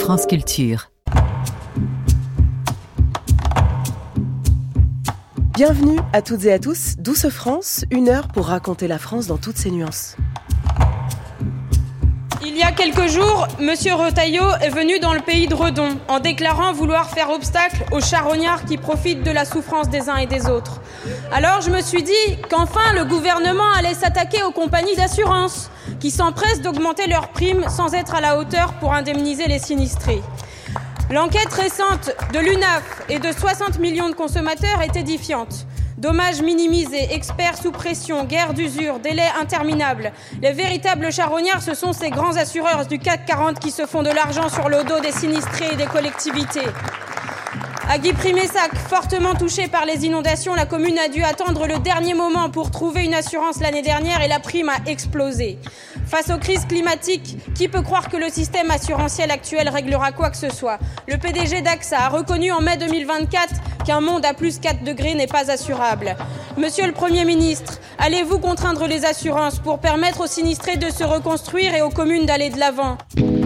France Culture. Bienvenue à toutes et à tous, Douce France, 1 heure pour raconter la France dans toutes ses nuances. Il y a quelques jours, Monsieur Retailleau est venu dans le pays de Redon en déclarant vouloir faire obstacle aux charognards qui profitent de la souffrance des uns et des autres. Alors je me suis dit qu'enfin le gouvernement allait s'attaquer aux compagnies d'assurance qui s'empressent d'augmenter leurs primes sans être à la hauteur pour indemniser les sinistrés. L'enquête récente de l'UNAF et de 60 millions de consommateurs est édifiante. Dommages minimisés, experts sous pression, guerre d'usure, délais interminables. Les véritables charognards, ce sont ces grands assureurs du CAC 40 qui se font de l'argent sur le dos des sinistrés et des collectivités. À Guy-Primessac, fortement touché par les inondations, la commune a dû attendre le dernier moment pour trouver une assurance l'année dernière et la prime a explosé. Face aux crises climatiques, qui peut croire que le système assurantiel actuel réglera quoi que ce soit ? Le PDG d'AXA a reconnu en mai 2024 qu'un monde à plus 4 degrés n'est pas assurable. Monsieur le Premier ministre, allez-vous contraindre les assurances pour permettre aux sinistrés de se reconstruire et aux communes d'aller de l'avant ?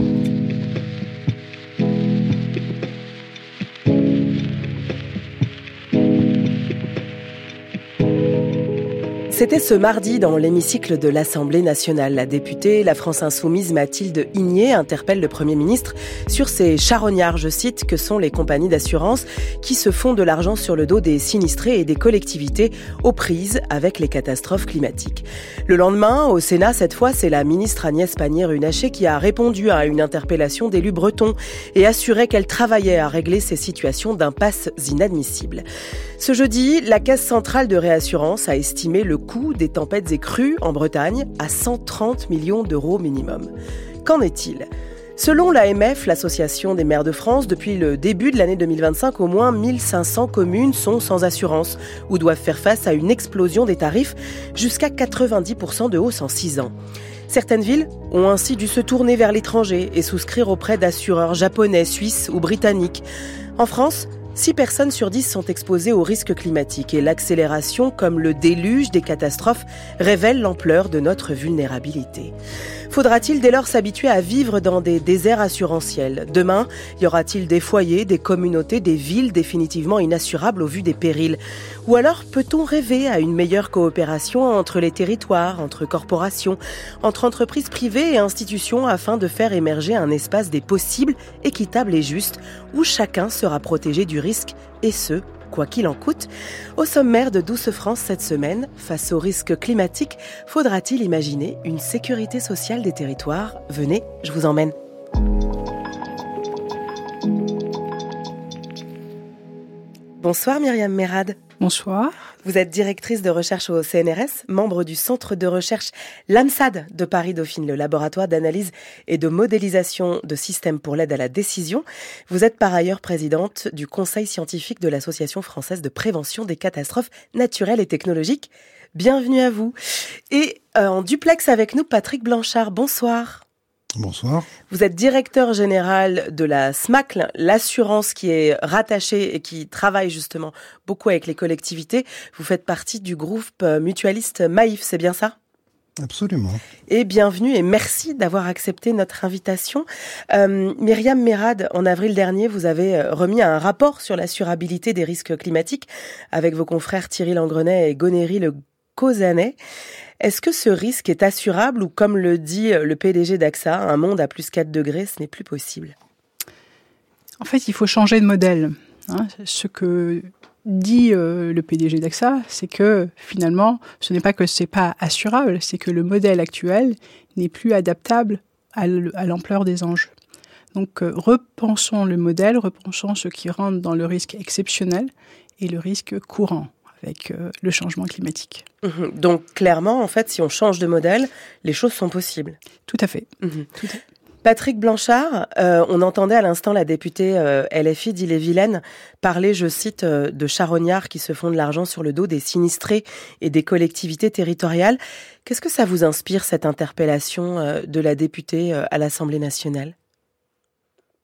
C'était ce mardi dans l'hémicycle de l'Assemblée nationale. La députée La France Insoumise Mathilde Igné interpelle le Premier ministre sur ces charognards, je cite, que sont les compagnies d'assurance qui se font de l'argent sur le dos des sinistrés et des collectivités aux prises avec les catastrophes climatiques. Le lendemain, au Sénat, cette fois, c'est la ministre Agnès Pannier-Runacher qui a répondu à une interpellation d'élus bretons et assuré qu'elle travaillait à régler ces situations d'impasse inadmissibles. Ce jeudi, la Caisse centrale de réassurance a estimé le coût des tempêtes et crues en Bretagne à 130 millions d'euros minimum. Qu'en est-il ? Selon l'AMF, l'Association des maires de France, depuis le début de l'année 2025, au moins 1500 communes sont sans assurance ou doivent faire face à une explosion des tarifs jusqu'à 90% de hausse en 6 ans. Certaines villes ont ainsi dû se tourner vers l'étranger et souscrire auprès d'assureurs japonais, suisses ou britanniques. En France, 6 personnes sur 10 sont exposées aux risques climatiques et l'accélération, comme le déluge des catastrophes, révèle l'ampleur de notre vulnérabilité. Faudra-t-il dès lors s'habituer à vivre dans des déserts assurantiels ? Demain, y aura-t-il des foyers, des communautés, des villes définitivement inassurables au vu des périls ? Ou alors peut-on rêver à une meilleure coopération entre les territoires, entre corporations, entre entreprises privées et institutions afin de faire émerger un espace des possibles, équitable et juste, où chacun sera protégé du risque, et ce, quoi qu'il en coûte? Au sommaire de Douce France cette semaine, face aux risques climatiques, faudra-t-il imaginer une sécurité sociale des territoires ? Venez, je vous emmène. Bonsoir Myriam Merad. Bonsoir. Vous êtes directrice de recherche au CNRS, membre du centre de recherche l'ANSAD de Paris-Dauphine, le laboratoire d'analyse et de modélisation de systèmes pour l'aide à la décision. Vous êtes par ailleurs présidente du conseil scientifique de l'Association française de prévention des catastrophes naturelles et technologiques. Bienvenue à vous. Et en duplex avec nous, Patrick Blanchard. Bonsoir. Bonsoir. Vous êtes directeur général de la SMACL, l'assurance qui est rattachée et qui travaille justement beaucoup avec les collectivités. Vous faites partie du groupe mutualiste Maïf, c'est bien ça ? Absolument. Et bienvenue et merci d'avoir accepté notre invitation. Myriam Merad, en avril dernier, vous avez remis un rapport sur l'assurabilité des risques climatiques avec vos confrères Thierry Langrenay et Gonéry Le Cauzanet. Est-ce que ce risque est assurable ou, comme le dit le PDG d'AXA, un monde à plus 4 degrés, ce n'est plus possible ? En fait, il faut changer de modèle. Ce que dit le PDG d'AXA, c'est que finalement, ce n'est pas que ce n'est pas assurable, c'est que le modèle actuel n'est plus adaptable à l'ampleur des enjeux. Donc, repensons le modèle, repensons ce qui rentre dans le risque exceptionnel et le risque courant avec le changement climatique. Donc, clairement, en fait, si on change de modèle, les choses sont possibles. Tout à fait. Tout à fait. Patrick Blanchard, on entendait à l'instant la députée LFI d'Ille-et-Vilaine parler, je cite, de charognards qui se font de l'argent sur le dos des sinistrés et des collectivités territoriales. Qu'est-ce que ça vous inspire, cette interpellation de la députée à l'Assemblée nationale ?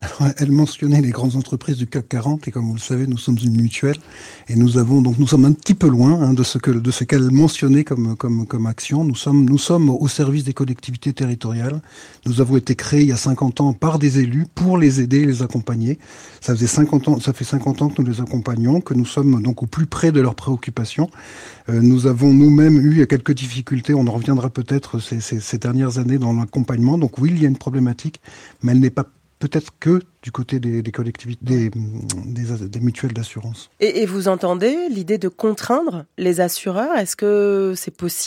Elle mentionnait les grandes entreprises du CAC 40 et comme vous le savez, nous sommes une mutuelle et nous sommes un petit peu loin de ce qu'elle mentionnait comme action. Nous sommes au service des collectivités territoriales. Nous avons été créés il y a 50 ans par des élus pour les aider et les accompagner. Ça fait 50 ans que nous les accompagnons, que nous sommes donc au plus près de leurs préoccupations. Nous avons nous-mêmes eu quelques difficultés, on en reviendra peut-être ces dernières années dans l'accompagnement. Donc oui, il y a une problématique, mais elle n'est pas peut-être que du côté des collectivités, des mutuelles d'assurance. Et vous entendez l'idée de contraindre les assureurs ? Est-ce que c'est possible ?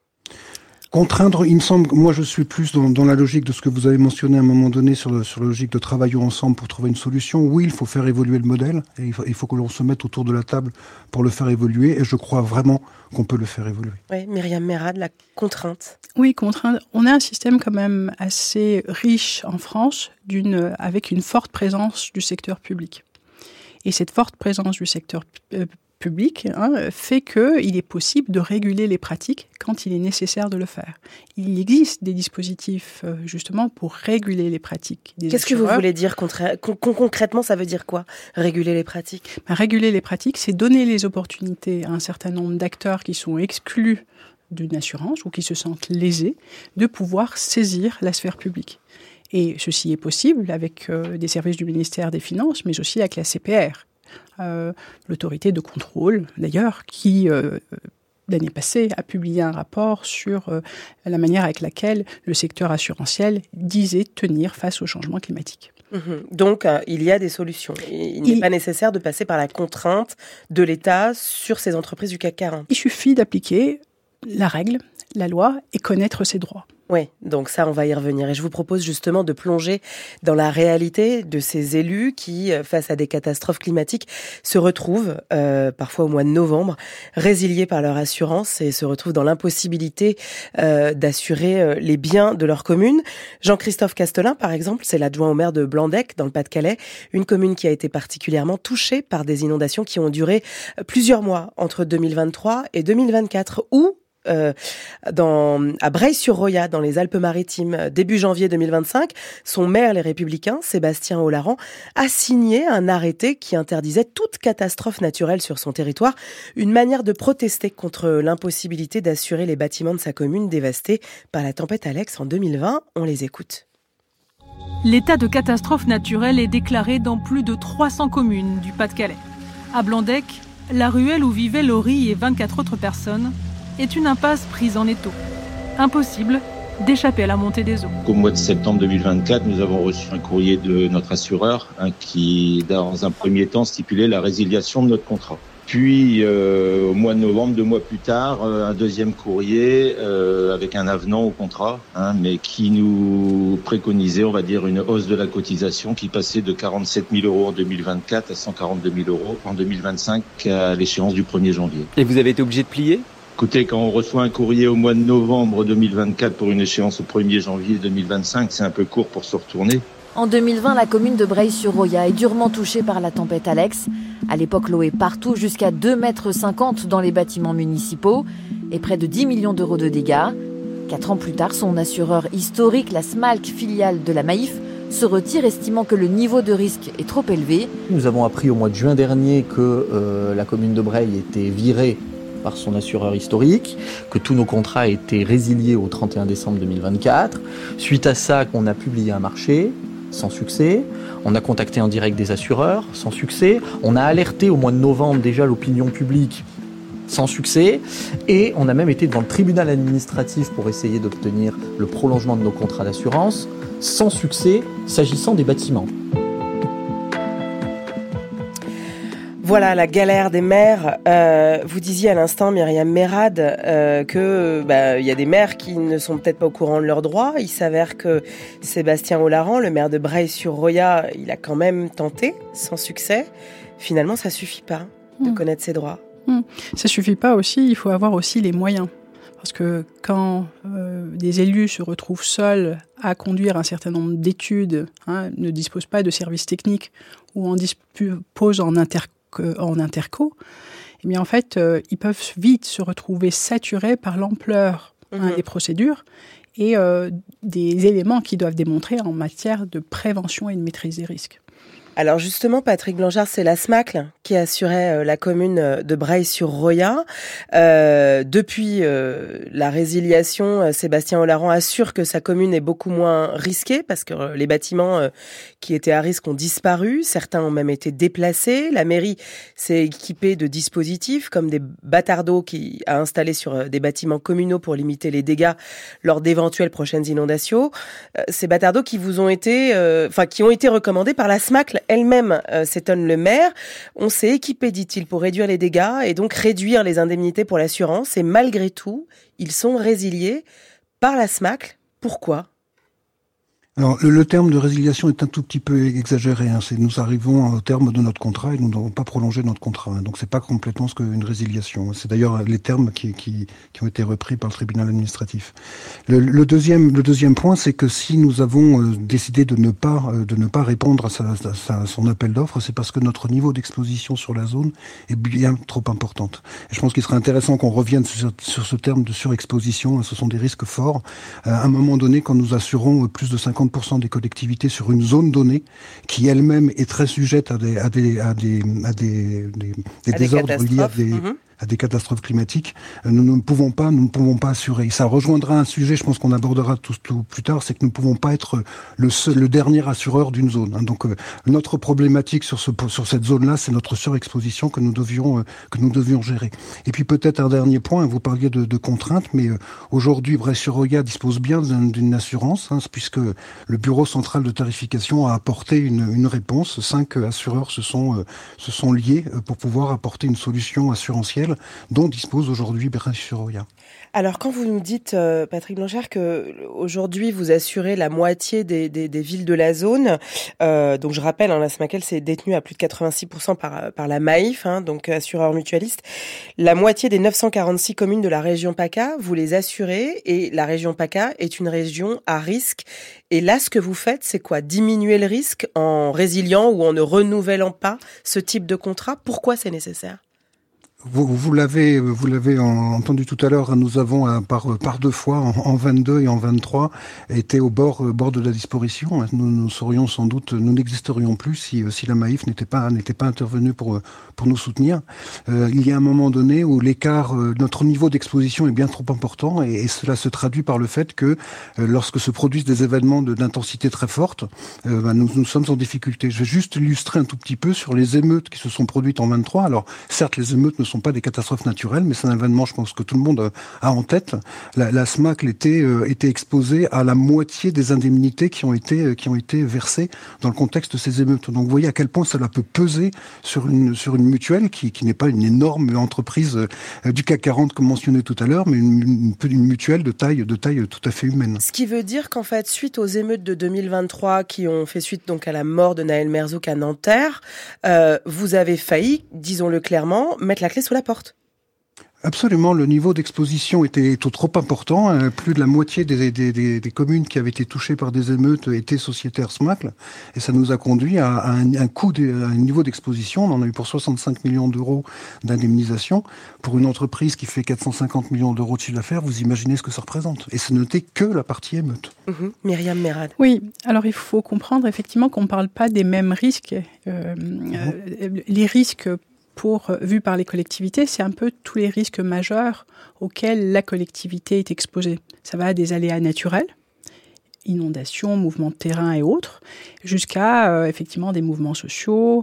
Contraindre, il me semble, moi je suis plus dans la logique de ce que vous avez mentionné à un moment donné sur la logique de travaillons ensemble pour trouver une solution. Oui, il faut faire évoluer le modèle et il faut que l'on se mette autour de la table pour le faire évoluer et je crois vraiment qu'on peut le faire évoluer. Oui, Myriam Merad, la contrainte. Oui, contrainte. On a un système quand même assez riche en France avec une forte présence du secteur public. Et cette forte présence du secteur public fait qu'il est possible de réguler les pratiques quand il est nécessaire de le faire. Il existe des dispositifs justement pour réguler les pratiques des Qu'est-ce assureurs. que vous voulez dire concrètement, ça veut dire quoi, réguler les pratiques ? Réguler les pratiques, c'est donner les opportunités à un certain nombre d'acteurs qui sont exclus d'une assurance ou qui se sentent lésés de pouvoir saisir la sphère publique. Et ceci est possible avec des services du ministère des Finances, mais aussi avec la CPR. L'autorité de contrôle, d'ailleurs, qui, l'année passée, a publié un rapport sur la manière avec laquelle le secteur assurantiel disait tenir face au changement climatique. Donc, il y a des solutions. Il n'est pas nécessaire de passer par la contrainte de l'État sur ces entreprises du CAC 40. Il suffit d'appliquer la règle, la loi, et connaître ses droits. Oui, donc ça, on va y revenir. Et je vous propose justement de plonger dans la réalité de ces élus qui, face à des catastrophes climatiques, se retrouvent, parfois au mois de novembre, résiliés par leur assurance et se retrouvent dans l'impossibilité d'assurer les biens de leur commune. Jean-Christophe Castelin, par exemple, c'est l'adjoint au maire de Blandec, dans le Pas-de-Calais, une commune qui a été particulièrement touchée par des inondations qui ont duré plusieurs mois, entre 2023 et 2024, où à Breil-sur-Roya, dans les Alpes-Maritimes, début janvier 2025, son maire, les Républicains, Sébastien Olaran, a signé un arrêté qui interdisait toute catastrophe naturelle sur son territoire, une manière de protester contre l'impossibilité d'assurer les bâtiments de sa commune dévastés par la tempête Alex en 2020. On les écoute. L'état de catastrophe naturelle est déclaré dans plus de 300 communes du Pas-de-Calais. À Blandec, la ruelle où vivaient Laurie et 24 autres personnes est une impasse prise en étau. Impossible d'échapper à la montée des eaux. Au mois de septembre 2024, nous avons reçu un courrier de notre assureur qui, dans un premier temps, stipulait la résiliation de notre contrat. Puis, au mois de novembre, 2 mois plus tard, un deuxième courrier avec un avenant au contrat, mais qui nous préconisait, on va dire, une hausse de la cotisation qui passait de 47 000 € en 2024 à 142 000 € en 2025 à l'échéance du 1er janvier. Et vous avez été obligé de plier ? Écoutez, quand on reçoit un courrier au mois de novembre 2024 pour une échéance au 1er janvier 2025, c'est un peu court pour se retourner. En 2020, la commune de Breil-sur-Roya est durement touchée par la tempête Alex. À l'époque, l'eau est partout, jusqu'à 2,50 m dans les bâtiments municipaux et près de 10 millions d'euros de dégâts. 4 ans plus tard, son assureur historique, la Smalc, filiale de la Maïf, se retire, estimant que le niveau de risque est trop élevé. Nous avons appris au mois de juin dernier que la commune de Breil était virée par son assureur historique, que tous nos contrats étaient résiliés au 31 décembre 2024. Suite à ça, on a publié un marché, sans succès. On a contacté en direct des assureurs, sans succès. On a alerté au mois de novembre déjà l'opinion publique, sans succès. Et on a même été devant le tribunal administratif pour essayer d'obtenir le prolongement de nos contrats d'assurance, sans succès, s'agissant des bâtiments. Voilà la galère des maires. Vous disiez à l'instant, Myriam Merad, que il y a des maires qui ne sont peut-être pas au courant de leurs droits. Il s'avère que Sébastien Olaran, le maire de Breil-sur-Roya, il a quand même tenté, sans succès. Finalement, ça suffit pas de connaître ses droits. Ça suffit pas aussi. Il faut avoir aussi les moyens. Parce que quand des élus se retrouvent seuls à conduire un certain nombre d'études, ne disposent pas de services techniques ou en disposent en interco, eh bien en fait, ils peuvent vite se retrouver saturés par l'ampleur des procédures et des éléments qui doivent démontrer en matière de prévention et de maîtrise des risques. Alors justement, Patrick Blanchard, c'est la SMACL qui assurait la commune de Breil-sur-Roya. Depuis la résiliation, Sébastien Olaran assure que sa commune est beaucoup moins risquée parce que les bâtiments qui étaient à risque ont disparu. Certains ont même été déplacés. La mairie s'est équipée de dispositifs comme des batards d'eau qui a installés sur des bâtiments communaux pour limiter les dégâts lors d'éventuelles prochaines inondations. Ces batards d'eau qui vous ont été, qui ont été recommandés par la SMACL elle-même, s'étonne le maire. On s'est équipé, dit-il, pour réduire les dégâts et donc réduire les indemnités pour l'assurance. Et malgré tout, ils sont résiliés par la SMACL. Pourquoi ? Alors, le terme de résiliation est un tout petit peu exagéré. Nous arrivons au terme de notre contrat et nous n'avons pas prolongé notre contrat. Donc, c'est pas complètement ce qu'une résiliation. C'est d'ailleurs les termes qui ont été repris par le tribunal administratif. Le deuxième point, c'est que si nous avons décidé de ne pas répondre à son appel d'offres, c'est parce que notre niveau d'exposition sur la zone est bien trop importante. Et je pense qu'il serait intéressant qu'on revienne sur ce terme de surexposition. Ce sont des risques forts. À un moment donné, quand nous assurons plus de 50% des collectivités sur une zone donnée qui elle-même est très sujette à des désordres liés à des catastrophes climatiques, nous ne pouvons pas assurer. Ça rejoindra un sujet, je pense qu'on abordera tout plus tard, c'est que nous ne pouvons pas être le dernier assureur d'une zone. Donc notre problématique sur cette zone-là, c'est notre surexposition que nous devions gérer. Et puis peut-être un dernier point, vous parliez de contraintes, mais aujourd'hui Breil-sur-Roya dispose bien d'une assurance, puisque le Bureau central de tarification a apporté une réponse. 5 assureurs se sont liés pour pouvoir apporter une solution assurantielle dont dispose aujourd'hui Breil-sur-Roya. Alors, quand vous nous dites, Patrick Blanchard, que aujourd'hui vous assurez la moitié des villes de la zone, donc je rappelle, la SMACL c'est détenu à plus de 86% par la Maïf, donc assureur mutualiste. La moitié des 946 communes de la région PACA, vous les assurez, et la région PACA est une région à risque. Et là, ce que vous faites, c'est quoi ? Diminuer le risque en résiliant ou en ne renouvelant pas ce type de contrat ? Pourquoi c'est nécessaire ? Vous l'avez entendu tout à l'heure, nous avons par 2 fois, en 22 et en 23, été au bord de la disparition. Nous serions sans doute, nous n'existerions plus si la Maïf n'était pas intervenue pour nous soutenir. Il y a un moment donné où l'écart, notre niveau d'exposition est bien trop important et cela se traduit par le fait que lorsque se produisent des événements d'intensité très forte, nous sommes en difficulté. Je vais juste illustrer un tout petit peu sur les émeutes qui se sont produites en 23. Alors, certes, les émeutes ne sont pas des catastrophes naturelles, mais c'est un événement, je pense, que tout le monde a en tête. La SMACL était exposée à la moitié des indemnités qui ont été versées dans le contexte de ces émeutes. Donc, vous voyez à quel point cela peut peser sur une mutuelle qui n'est pas une énorme entreprise du CAC 40 comme mentionné tout à l'heure, mais une mutuelle de taille tout à fait humaine. Ce qui veut dire qu'en fait, suite aux émeutes de 2023 qui ont fait suite donc à la mort de Nahel Merzouk à Nanterre, vous avez failli, disons-le clairement, mettre la clé sous la porte. Absolument, le niveau d'exposition était trop important. Plus de la moitié des communes qui avaient été touchées par des émeutes étaient sociétaires SMACL, et ça nous a conduit à un niveau d'exposition. On en a eu pour 65 millions d'euros d'indemnisation. Pour une entreprise qui fait 450 millions d'euros de chiffre d'affaires, vous imaginez ce que ça représente. Et ce n'était que la partie émeute. Myriam Merad. Oui, alors il faut comprendre effectivement qu'on ne parle pas des mêmes risques. Les risques vus par les collectivités, c'est un peu tous les risques majeurs auxquels la collectivité est exposée. Ça va des aléas naturels, inondations, mouvements de terrain et autres, jusqu'à effectivement des mouvements sociaux,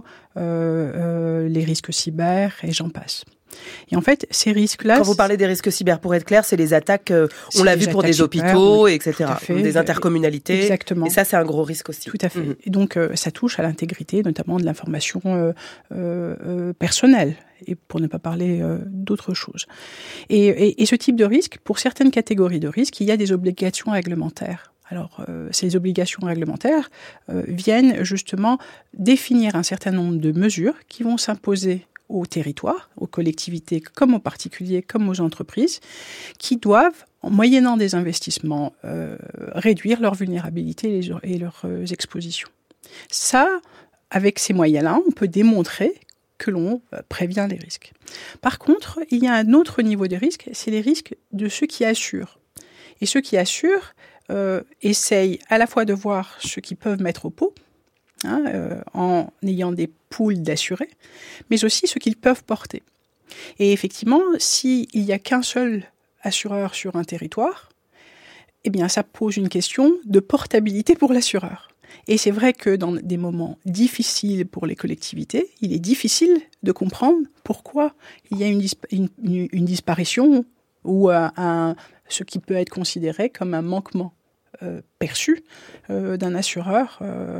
les risques cyber et j'en passe. Et en fait, ces risques-là... Quand vous parlez des risques cyber, pour être clair, c'est les attaques, on l'a vu pour des hôpitaux, etc., des intercommunalités. Exactement. Et ça, c'est un gros risque aussi. Tout à fait. Et donc, ça touche à l'intégrité, notamment de l'information personnelle, et pour ne pas parler d'autre chose. Et ce type de risque, pour certaines catégories de risques, il y a des obligations réglementaires. Alors, ces obligations réglementaires viennent justement définir un certain nombre de mesures qui vont s'imposer aux territoires, aux collectivités, comme aux particuliers, comme aux entreprises, qui doivent, en moyennant des investissements, réduire leur vulnérabilité et leurs expositions. Ça, avec ces moyens-là, on peut démontrer que l'on prévient les risques. Par contre, il y a un autre niveau de risque, c'est les risques de ceux qui assurent. Et ceux qui assurent essayent à la fois de voir ce qu'ils peuvent mettre au pot, en ayant des pools d'assurés, mais aussi ce qu'ils peuvent porter. Et effectivement, s'il n'y a qu'un seul assureur sur un territoire, eh bien, ça pose une question de portabilité pour l'assureur. Et c'est vrai que dans des moments difficiles pour les collectivités, il est difficile de comprendre pourquoi il y a une disparition ou ce qui peut être considéré comme un manquement perçu d'un assureur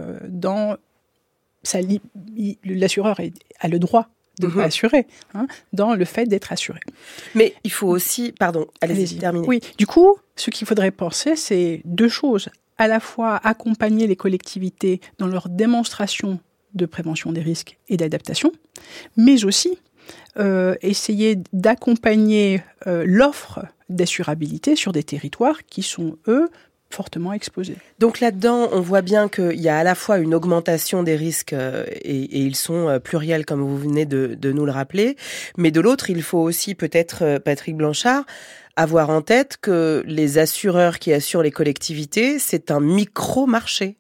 l'assureur a le droit de assurer, dans le fait d'être assuré. Mais il faut aussi... Pardon, allez-y, terminez. Oui, du coup, ce qu'il faudrait penser, c'est deux choses. À la fois accompagner les collectivités dans leur démonstration de prévention des risques et d'adaptation, mais aussi essayer d'accompagner l'offre d'assurabilité sur des territoires qui sont, eux, fortement exposés. Donc là-dedans, on voit bien qu'il y a à la fois une augmentation des risques, et ils sont pluriels, comme vous venez de nous le rappeler, mais de l'autre, il faut aussi peut-être, Patrick Blanchard, avoir en tête que les assureurs qui assurent les collectivités, c'est un micro-marché.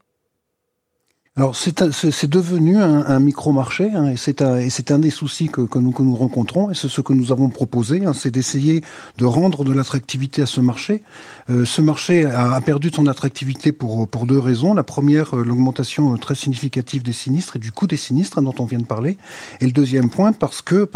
Alors c'est devenu un micro-marché, et c'est un des soucis que nous rencontrons, et c'est ce que nous avons proposé, c'est d'essayer de rendre de l'attractivité à ce marché. Ce marché a perdu son attractivité pour deux raisons. La première, l'augmentation très significative des sinistres et du coût des sinistres dont on vient de parler. Et le deuxième point, parce que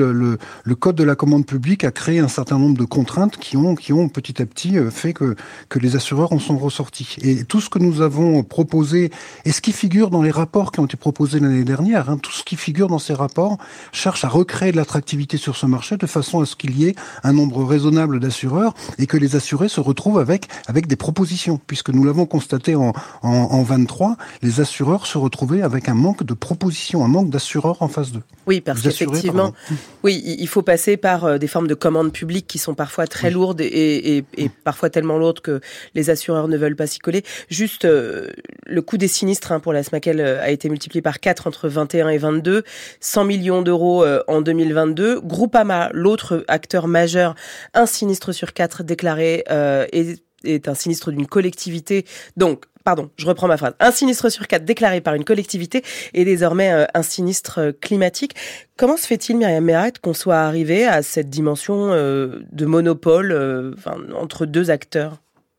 le code de la commande publique a créé un certain nombre de contraintes qui ont petit à petit fait que les assureurs en sont ressortis. Et tout ce que nous avons proposé, et ce qui figure dans les rapports qui ont été proposés l'année dernière, tout ce qui figure dans ces rapports cherche à recréer de l'attractivité sur ce marché de façon à ce qu'il y ait un nombre raisonnable d'assureurs et que les assurés se retrouvent avec des propositions, puisque nous l'avons constaté en 23, les assureurs se retrouvaient avec un manque de propositions, un manque d'assureurs en face d'eux. Oui, parce qu'effectivement, il faut passer par des formes de commandes publiques qui sont parfois très lourdes et parfois tellement lourdes que les assureurs ne veulent pas s'y coller. Juste, le coût des sinistres pour la SMACEL a été multiplié par 4 entre 21 et 22, 100 millions d'euros en 2022. Groupama, l'autre acteur majeur, un sinistre sur 4 déclaré est un sinistre d'une collectivité. Donc, pardon, je reprends ma phrase. Un sinistre sur 4 déclaré par une collectivité est désormais un sinistre climatique. Comment se fait-il, Myriam Méret, qu'on soit arrivé à cette dimension de monopole entre deux acteurs ?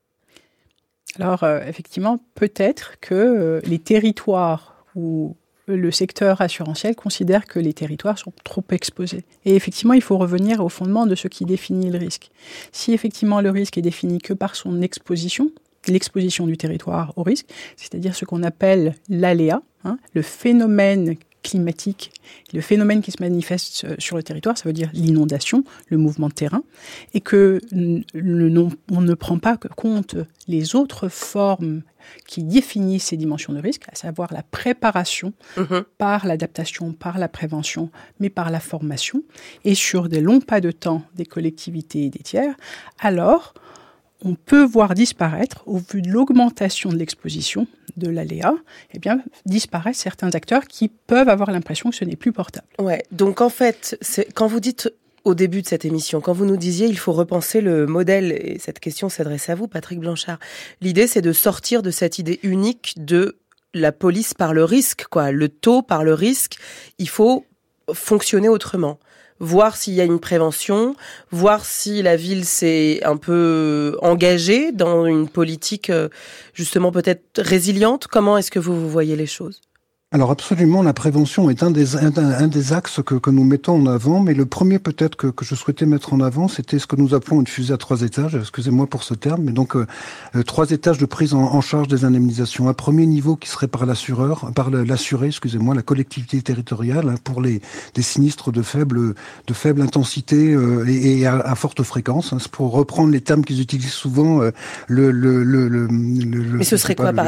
Alors, effectivement, peut-être que les territoires où le secteur assurantiel considère que les territoires sont trop exposés. Et effectivement, il faut revenir au fondement de ce qui définit le risque. Si effectivement le risque est défini que par son exposition, l'exposition du territoire au risque, c'est-à-dire ce qu'on appelle l'aléa, le phénomène climatique, le phénomène qui se manifeste sur le territoire, ça veut dire l'inondation, le mouvement de terrain, et que on ne prend pas compte les autres formes qui définissent ces dimensions de risque, à savoir la préparation par l'adaptation, par la prévention, mais par la formation, et sur des longs pas de temps des collectivités et des tiers, alors on peut voir disparaître, au vu de l'augmentation de l'exposition de l'aléa, disparaissent certains acteurs qui peuvent avoir l'impression que ce n'est plus portable. Ouais. Donc en fait, quand vous dites au début de cette émission, quand vous nous disiez il faut repenser le modèle, et cette question s'adresse à vous, Patrick Blanchard, l'idée c'est de sortir de cette idée unique de la police par le risque, le taux par le risque, il faut fonctionner autrement. Voir s'il y a une prévention, voir si la ville s'est un peu engagée dans une politique justement peut-être résiliente. Comment est-ce que vous voyez les choses ? Alors absolument, la prévention est un des axes que nous mettons en avant, mais le premier peut-être que je souhaitais mettre en avant, c'était ce que nous appelons une fusée à 3 étages, excusez-moi pour ce terme, mais donc 3 étages de prise en charge des indemnisations. Un premier niveau qui serait par l'assuré, la collectivité territoriale, pour des sinistres de faible intensité et à forte fréquence. Pour reprendre les termes qu'ils utilisent souvent, mais ce serait quoi par exemple ?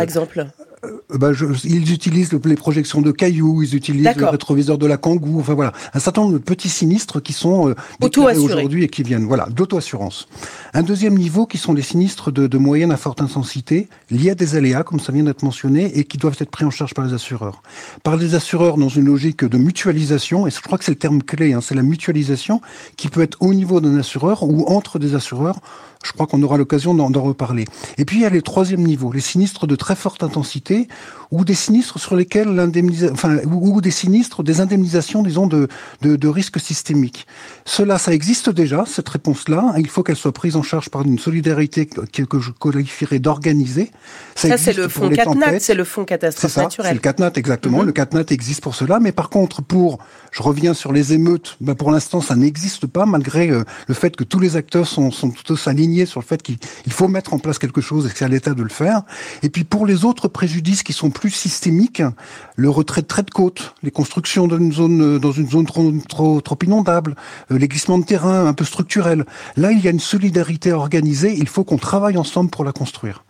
Ils utilisent les projections de cailloux, ils utilisent le rétroviseur de la Kangoo, enfin voilà, un certain nombre de petits sinistres qui sont déclarés aujourd'hui et qui viennent, d'auto-assurance. Un deuxième niveau qui sont les sinistres de moyenne à forte intensité, liés à des aléas, comme ça vient d'être mentionné, et qui doivent être pris en charge par les assureurs. Par les assureurs dans une logique de mutualisation, et je crois que c'est le terme clé, c'est la mutualisation, qui peut être au niveau d'un assureur ou entre des assureurs. Je crois qu'on aura l'occasion d'en reparler. Et puis il y a les troisième niveaux, les sinistres de très forte intensité, ou des sinistres sur lesquels ou des indemnisations, disons, de risques systémiques. Ça existe déjà, cette réponse-là. Il faut qu'elle soit prise en charge par une solidarité que je qualifierais d'organisée. Ça c'est le fonds CatNat, c'est le fonds catastrophe naturelle. C'est le CatNat, exactement. Le CatNat existe pour cela, mais par contre, je reviens sur les émeutes, pour l'instant, ça n'existe pas, malgré le fait que tous les acteurs sont tous alignés sur le fait qu'il faut mettre en place quelque chose et que c'est à l'État de le faire. Et puis pour les autres préjudices qui sont plus systémiques, le retrait de traits de côte, les constructions dans une zone trop inondable, les glissements de terrain un peu structurels. Là, il y a une solidarité organisée, il faut qu'on travaille ensemble pour la construire.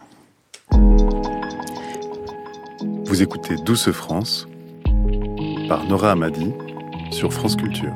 Vous écoutez Douce France par Nora Hamadi sur France Culture.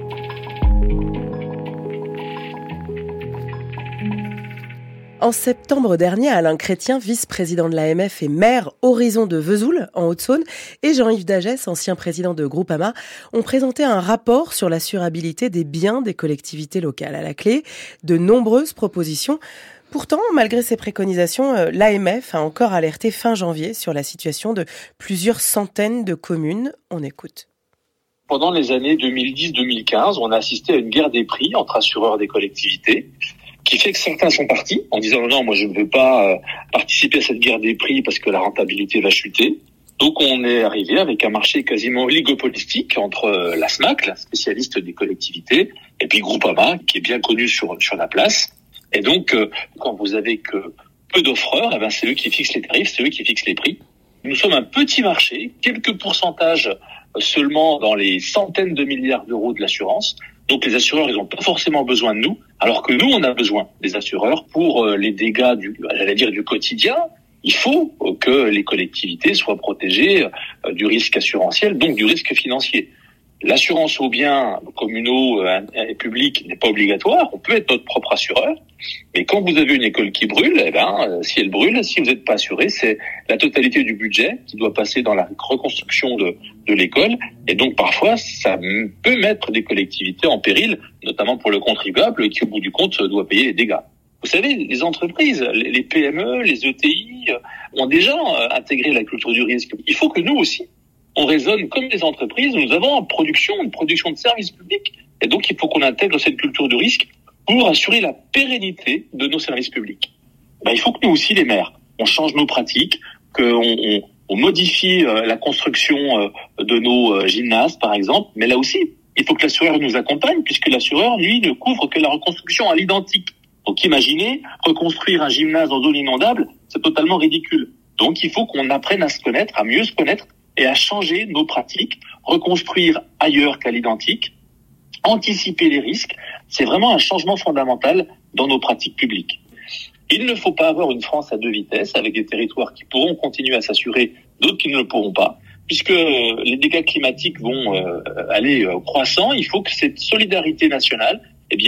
En septembre dernier, Alain Chrétien, vice-président de l'AMF et maire Horizon de Vesoul, en Haute-Saône, et Jean-Yves Dagès, ancien président de Groupama, ont présenté un rapport sur l'assurabilité des biens des collectivités locales. À la clé, de nombreuses propositions. Pourtant, malgré ces préconisations, l'AMF a encore alerté fin janvier sur la situation de plusieurs centaines de communes. On écoute. Pendant les années 2010-2015, on a assisté à une guerre des prix entre assureurs des collectivités, qui fait que certains sont partis en disant non, moi je ne veux pas participer à cette guerre des prix parce que la rentabilité va chuter. Donc on est arrivé avec un marché quasiment oligopolistique entre la SMAC, la spécialiste des collectivités, et puis Groupama, qui est bien connu sur la place. Et donc quand vous avez que peu d'offreurs, c'est eux qui fixent les tarifs, c'est eux qui fixent les prix. Nous sommes un petit marché, quelques pourcentages seulement dans les centaines de milliards d'euros de l'assurance. Donc les assureurs, ils n'ont pas forcément besoin de nous, alors que nous, on a besoin des assureurs pour les dégâts du quotidien. Il faut que les collectivités soient protégées du risque assurantiel, donc du risque financier. L'assurance aux biens communaux et publics n'est pas obligatoire. On peut être notre propre assureur. Mais quand vous avez une école qui brûle, si elle brûle, si vous n'êtes pas assuré, c'est la totalité du budget qui doit passer dans la reconstruction de l'école. Et donc, parfois, ça peut mettre des collectivités en péril, notamment pour le contribuable qui, au bout du compte, doit payer les dégâts. Vous savez, les entreprises, les PME, les ETI ont déjà intégré la culture du risque. Il faut que nous aussi, on raisonne comme des entreprises. Nous avons une production de services publics. Et donc, il faut qu'on intègre cette culture du risque pour assurer la pérennité de nos services publics. Il faut que nous aussi, les maires, on change nos pratiques, qu'on modifie la construction de nos gymnases, par exemple. Mais là aussi, il faut que l'assureur nous accompagne, puisque l'assureur, lui, ne couvre que la reconstruction à l'identique. Donc, imaginez, reconstruire un gymnase en zone inondable, c'est totalement ridicule. Donc, il faut qu'on apprenne à se connaître, à mieux se connaître, et à changer nos pratiques, reconstruire ailleurs qu'à l'identique, anticiper les risques. C'est vraiment un changement fondamental dans nos pratiques publiques. Il ne faut pas avoir une France à deux vitesses, avec des territoires qui pourront continuer à s'assurer, d'autres qui ne le pourront pas. Puisque les dégâts climatiques vont aller croissant, il faut que cette solidarité nationale,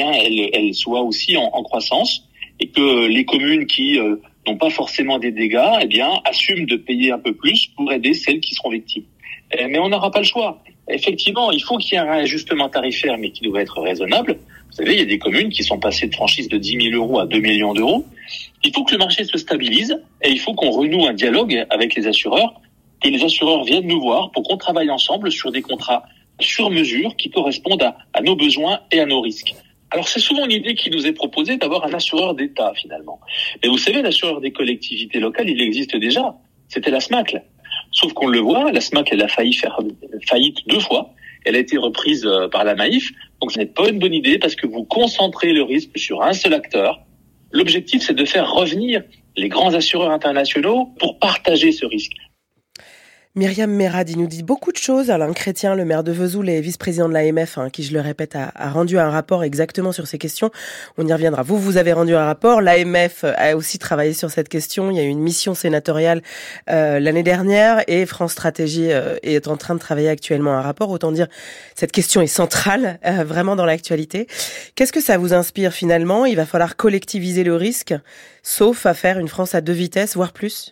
elle soit aussi en croissance, et que les communes qui n'ont pas forcément des dégâts, assument de payer un peu plus pour aider celles qui seront victimes. Mais on n'aura pas le choix. Effectivement, il faut qu'il y ait un ajustement tarifaire, mais qui doit être raisonnable. Vous savez, il y a des communes qui sont passées de franchise de 10 000 euros à 2 millions d'euros. Il faut que le marché se stabilise et il faut qu'on renoue un dialogue avec les assureurs, que les assureurs viennent nous voir pour qu'on travaille ensemble sur des contrats sur mesure qui correspondent à nos besoins et à nos risques. Alors c'est souvent une idée qui nous est proposée d'avoir un assureur d'État finalement. Mais vous savez, l'assureur des collectivités locales, il existe déjà. C'était la SMAC. Sauf qu'on le voit, la SMAC, elle a failli faire faillite 2 fois. Elle a été reprise par la Maïf. Donc ce n'est pas une bonne idée parce que vous concentrez le risque sur un seul acteur. L'objectif, c'est de faire revenir les grands assureurs internationaux pour partager ce risque. Myriam Merad, il nous dit beaucoup de choses. Alain Chrétien, le maire de Vesoul et vice-président de l'AMF, qui, je le répète, a rendu un rapport exactement sur ces questions. On y reviendra. Vous avez rendu un rapport. L'AMF a aussi travaillé sur cette question. Il y a eu une mission sénatoriale l'année dernière et France Stratégie est en train de travailler actuellement un rapport. Autant dire, cette question est centrale, vraiment dans l'actualité. Qu'est-ce que ça vous inspire finalement ? Il va falloir collectiviser le risque, sauf à faire une France à 2 vitesses, voire plus.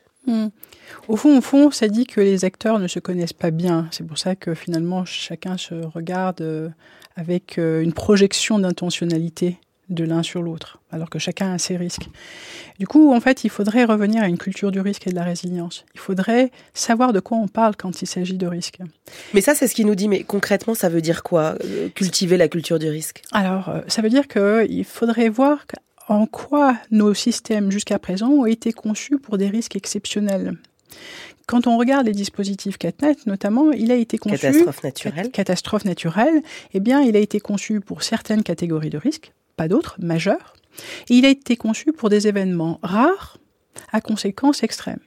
Au fond, ça dit que les acteurs ne se connaissent pas bien. C'est pour ça que finalement, chacun se regarde avec une projection d'intentionnalité de l'un sur l'autre, alors que chacun a ses risques. Du coup, en fait, il faudrait revenir à une culture du risque et de la résilience. Il faudrait savoir de quoi on parle quand il s'agit de risque. Mais ça, c'est ce qu'il nous dit. Mais concrètement, ça veut dire quoi, cultiver la culture du risque ? Alors, ça veut dire qu'il faudrait voir en quoi nos systèmes jusqu'à présent ont été conçus pour des risques exceptionnels. Quand on regarde les dispositifs CatNat, notamment, il a été conçu... Catastrophe naturelle. Eh bien, il a été conçu pour certaines catégories de risques, pas d'autres, majeurs. Et il a été conçu pour des événements rares à conséquences extrêmes.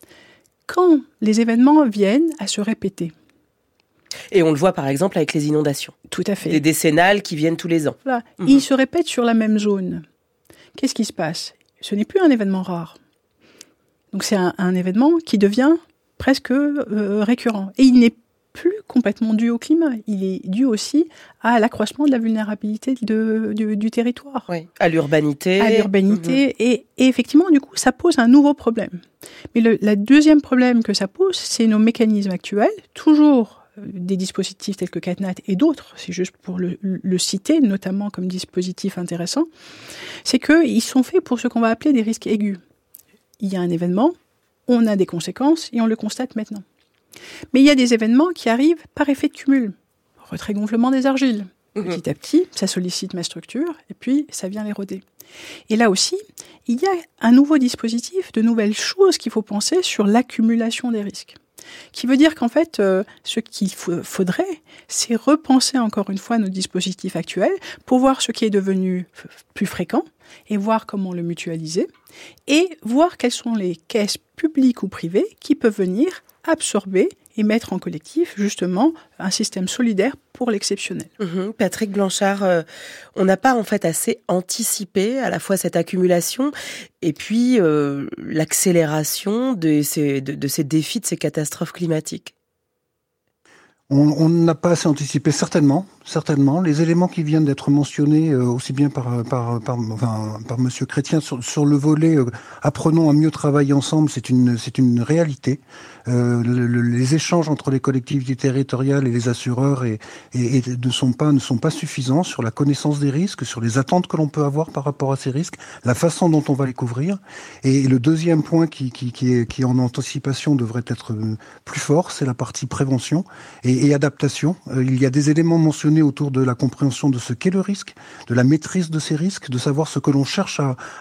Quand les événements viennent à se répéter... Et on le voit par exemple avec les inondations. Tout à fait. Des décennales qui viennent tous les ans. Voilà. Ils se répètent sur la même zone. Qu'est-ce qui se passe ? Ce n'est plus un événement rare. Donc c'est un événement qui devient presque récurrent. Et il n'est plus complètement dû au climat. Il est dû aussi à l'accroissement de la vulnérabilité du territoire. Oui, à l'urbanité. Et effectivement, du coup, ça pose un nouveau problème. Mais le deuxième problème que ça pose, c'est nos mécanismes actuels, toujours des dispositifs tels que CatNat et d'autres, c'est juste pour le citer, notamment comme dispositif intéressant, c'est qu'ils sont faits pour ce qu'on va appeler des risques aigus. Il y a un événement, on a des conséquences et on le constate maintenant. Mais il y a des événements qui arrivent par effet de cumul. Retrait-gonflement des argiles. Petit à petit, ça sollicite ma structure et puis ça vient l'éroder. Et là aussi, il y a un nouveau dispositif, de nouvelles choses qu'il faut penser sur l'accumulation des risques. Qui veut dire qu'en fait, ce qu'il faudrait, c'est repenser encore une fois nos dispositifs actuels pour voir ce qui est devenu plus fréquent et voir comment le mutualiser et voir quelles sont les caisses publiques ou privées qui peuvent venir absorber et mettre en collectif, justement, un système solidaire pour l'exceptionnel. Patrick Blanchard, on n'a pas en fait assez anticipé à la fois cette accumulation et puis l'accélération de ces défis, de ces catastrophes climatiques. On n'a pas assez anticipé, certainement. Les éléments qui viennent d'être mentionnés aussi bien par Monsieur Chrétien sur le volet apprenons à mieux travailler ensemble, c'est une réalité. Les échanges entre les collectivités territoriales et les assureurs ne sont pas suffisants sur la connaissance des risques, sur les attentes que l'on peut avoir par rapport à ces risques, la façon dont on va les couvrir. Et le deuxième point qui est en anticipation devrait être plus fort, c'est la partie prévention et adaptation. Il y a des éléments mentionnés autour de la compréhension de ce qu'est le risque, de la maîtrise de ces risques, de savoir ce que l'on cherche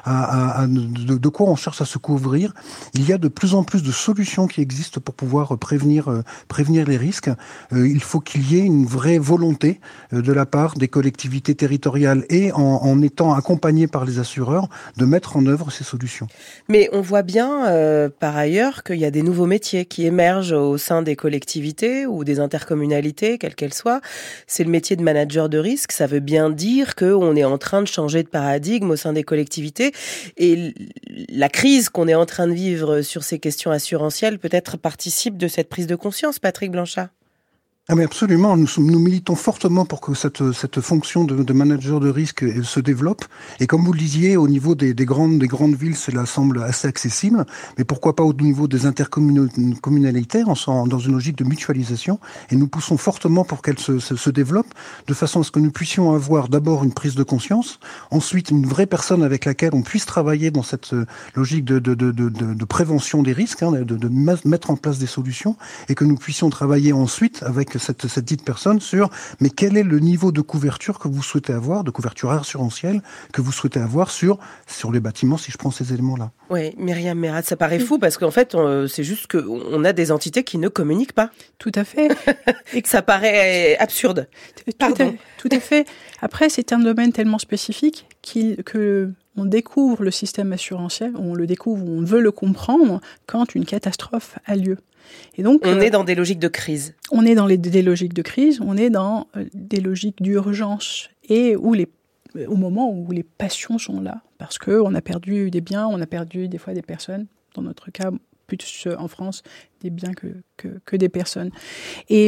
de quoi on cherche à se couvrir. Il y a de plus en plus de solutions qui existent pour pouvoir prévenir les risques. Il faut qu'il y ait une vraie volonté de la part des collectivités territoriales et en étant accompagnées par les assureurs de mettre en œuvre ces solutions. Mais on voit bien par ailleurs qu'il y a des nouveaux métiers qui émergent au sein des collectivités ou des intercommunalités, quelles qu'elles soient. C'est le métier de manager de risque. Ça veut bien dire qu'on est en train de changer de paradigme au sein des collectivités. Et la crise qu'on est en train de vivre sur ces questions assurantielles peut-être participe de cette prise de conscience, Patrick Blanchard. Ah mais absolument, nous militons fortement pour que cette fonction de manager de risque se développe. Et comme vous le disiez, au niveau des grandes villes, cela semble assez accessible. Mais pourquoi pas au niveau des intercommunalités, dans une logique de mutualisation. Et nous poussons fortement pour qu'elle se développe, de façon à ce que nous puissions avoir d'abord une prise de conscience, ensuite une vraie personne avec laquelle on puisse travailler dans cette logique de prévention des risques, de mettre en place des solutions, et que nous puissions travailler ensuite avec cette dite personne sur mais quel est le niveau de couverture que vous souhaitez avoir, de couverture assurantielle que vous souhaitez avoir sur les bâtiments, si je prends ces éléments-là. Oui, Myriam Merad, ça paraît fou parce qu'en fait, c'est juste qu'on a des entités qui ne communiquent pas. Tout à fait. Et que ça paraît absurde. Tout à fait. Après, c'est un domaine tellement spécifique que on découvre le système assurantiel, on le découvre, on veut le comprendre quand une catastrophe a lieu. Et donc, on est dans des logiques de crise. On est dans des logiques de crise, on est dans des logiques d'urgence et au moment où les passions sont là. Parce qu'on a perdu des biens, on a perdu des fois des personnes. Dans notre cas, plus en France, des biens que des personnes. Et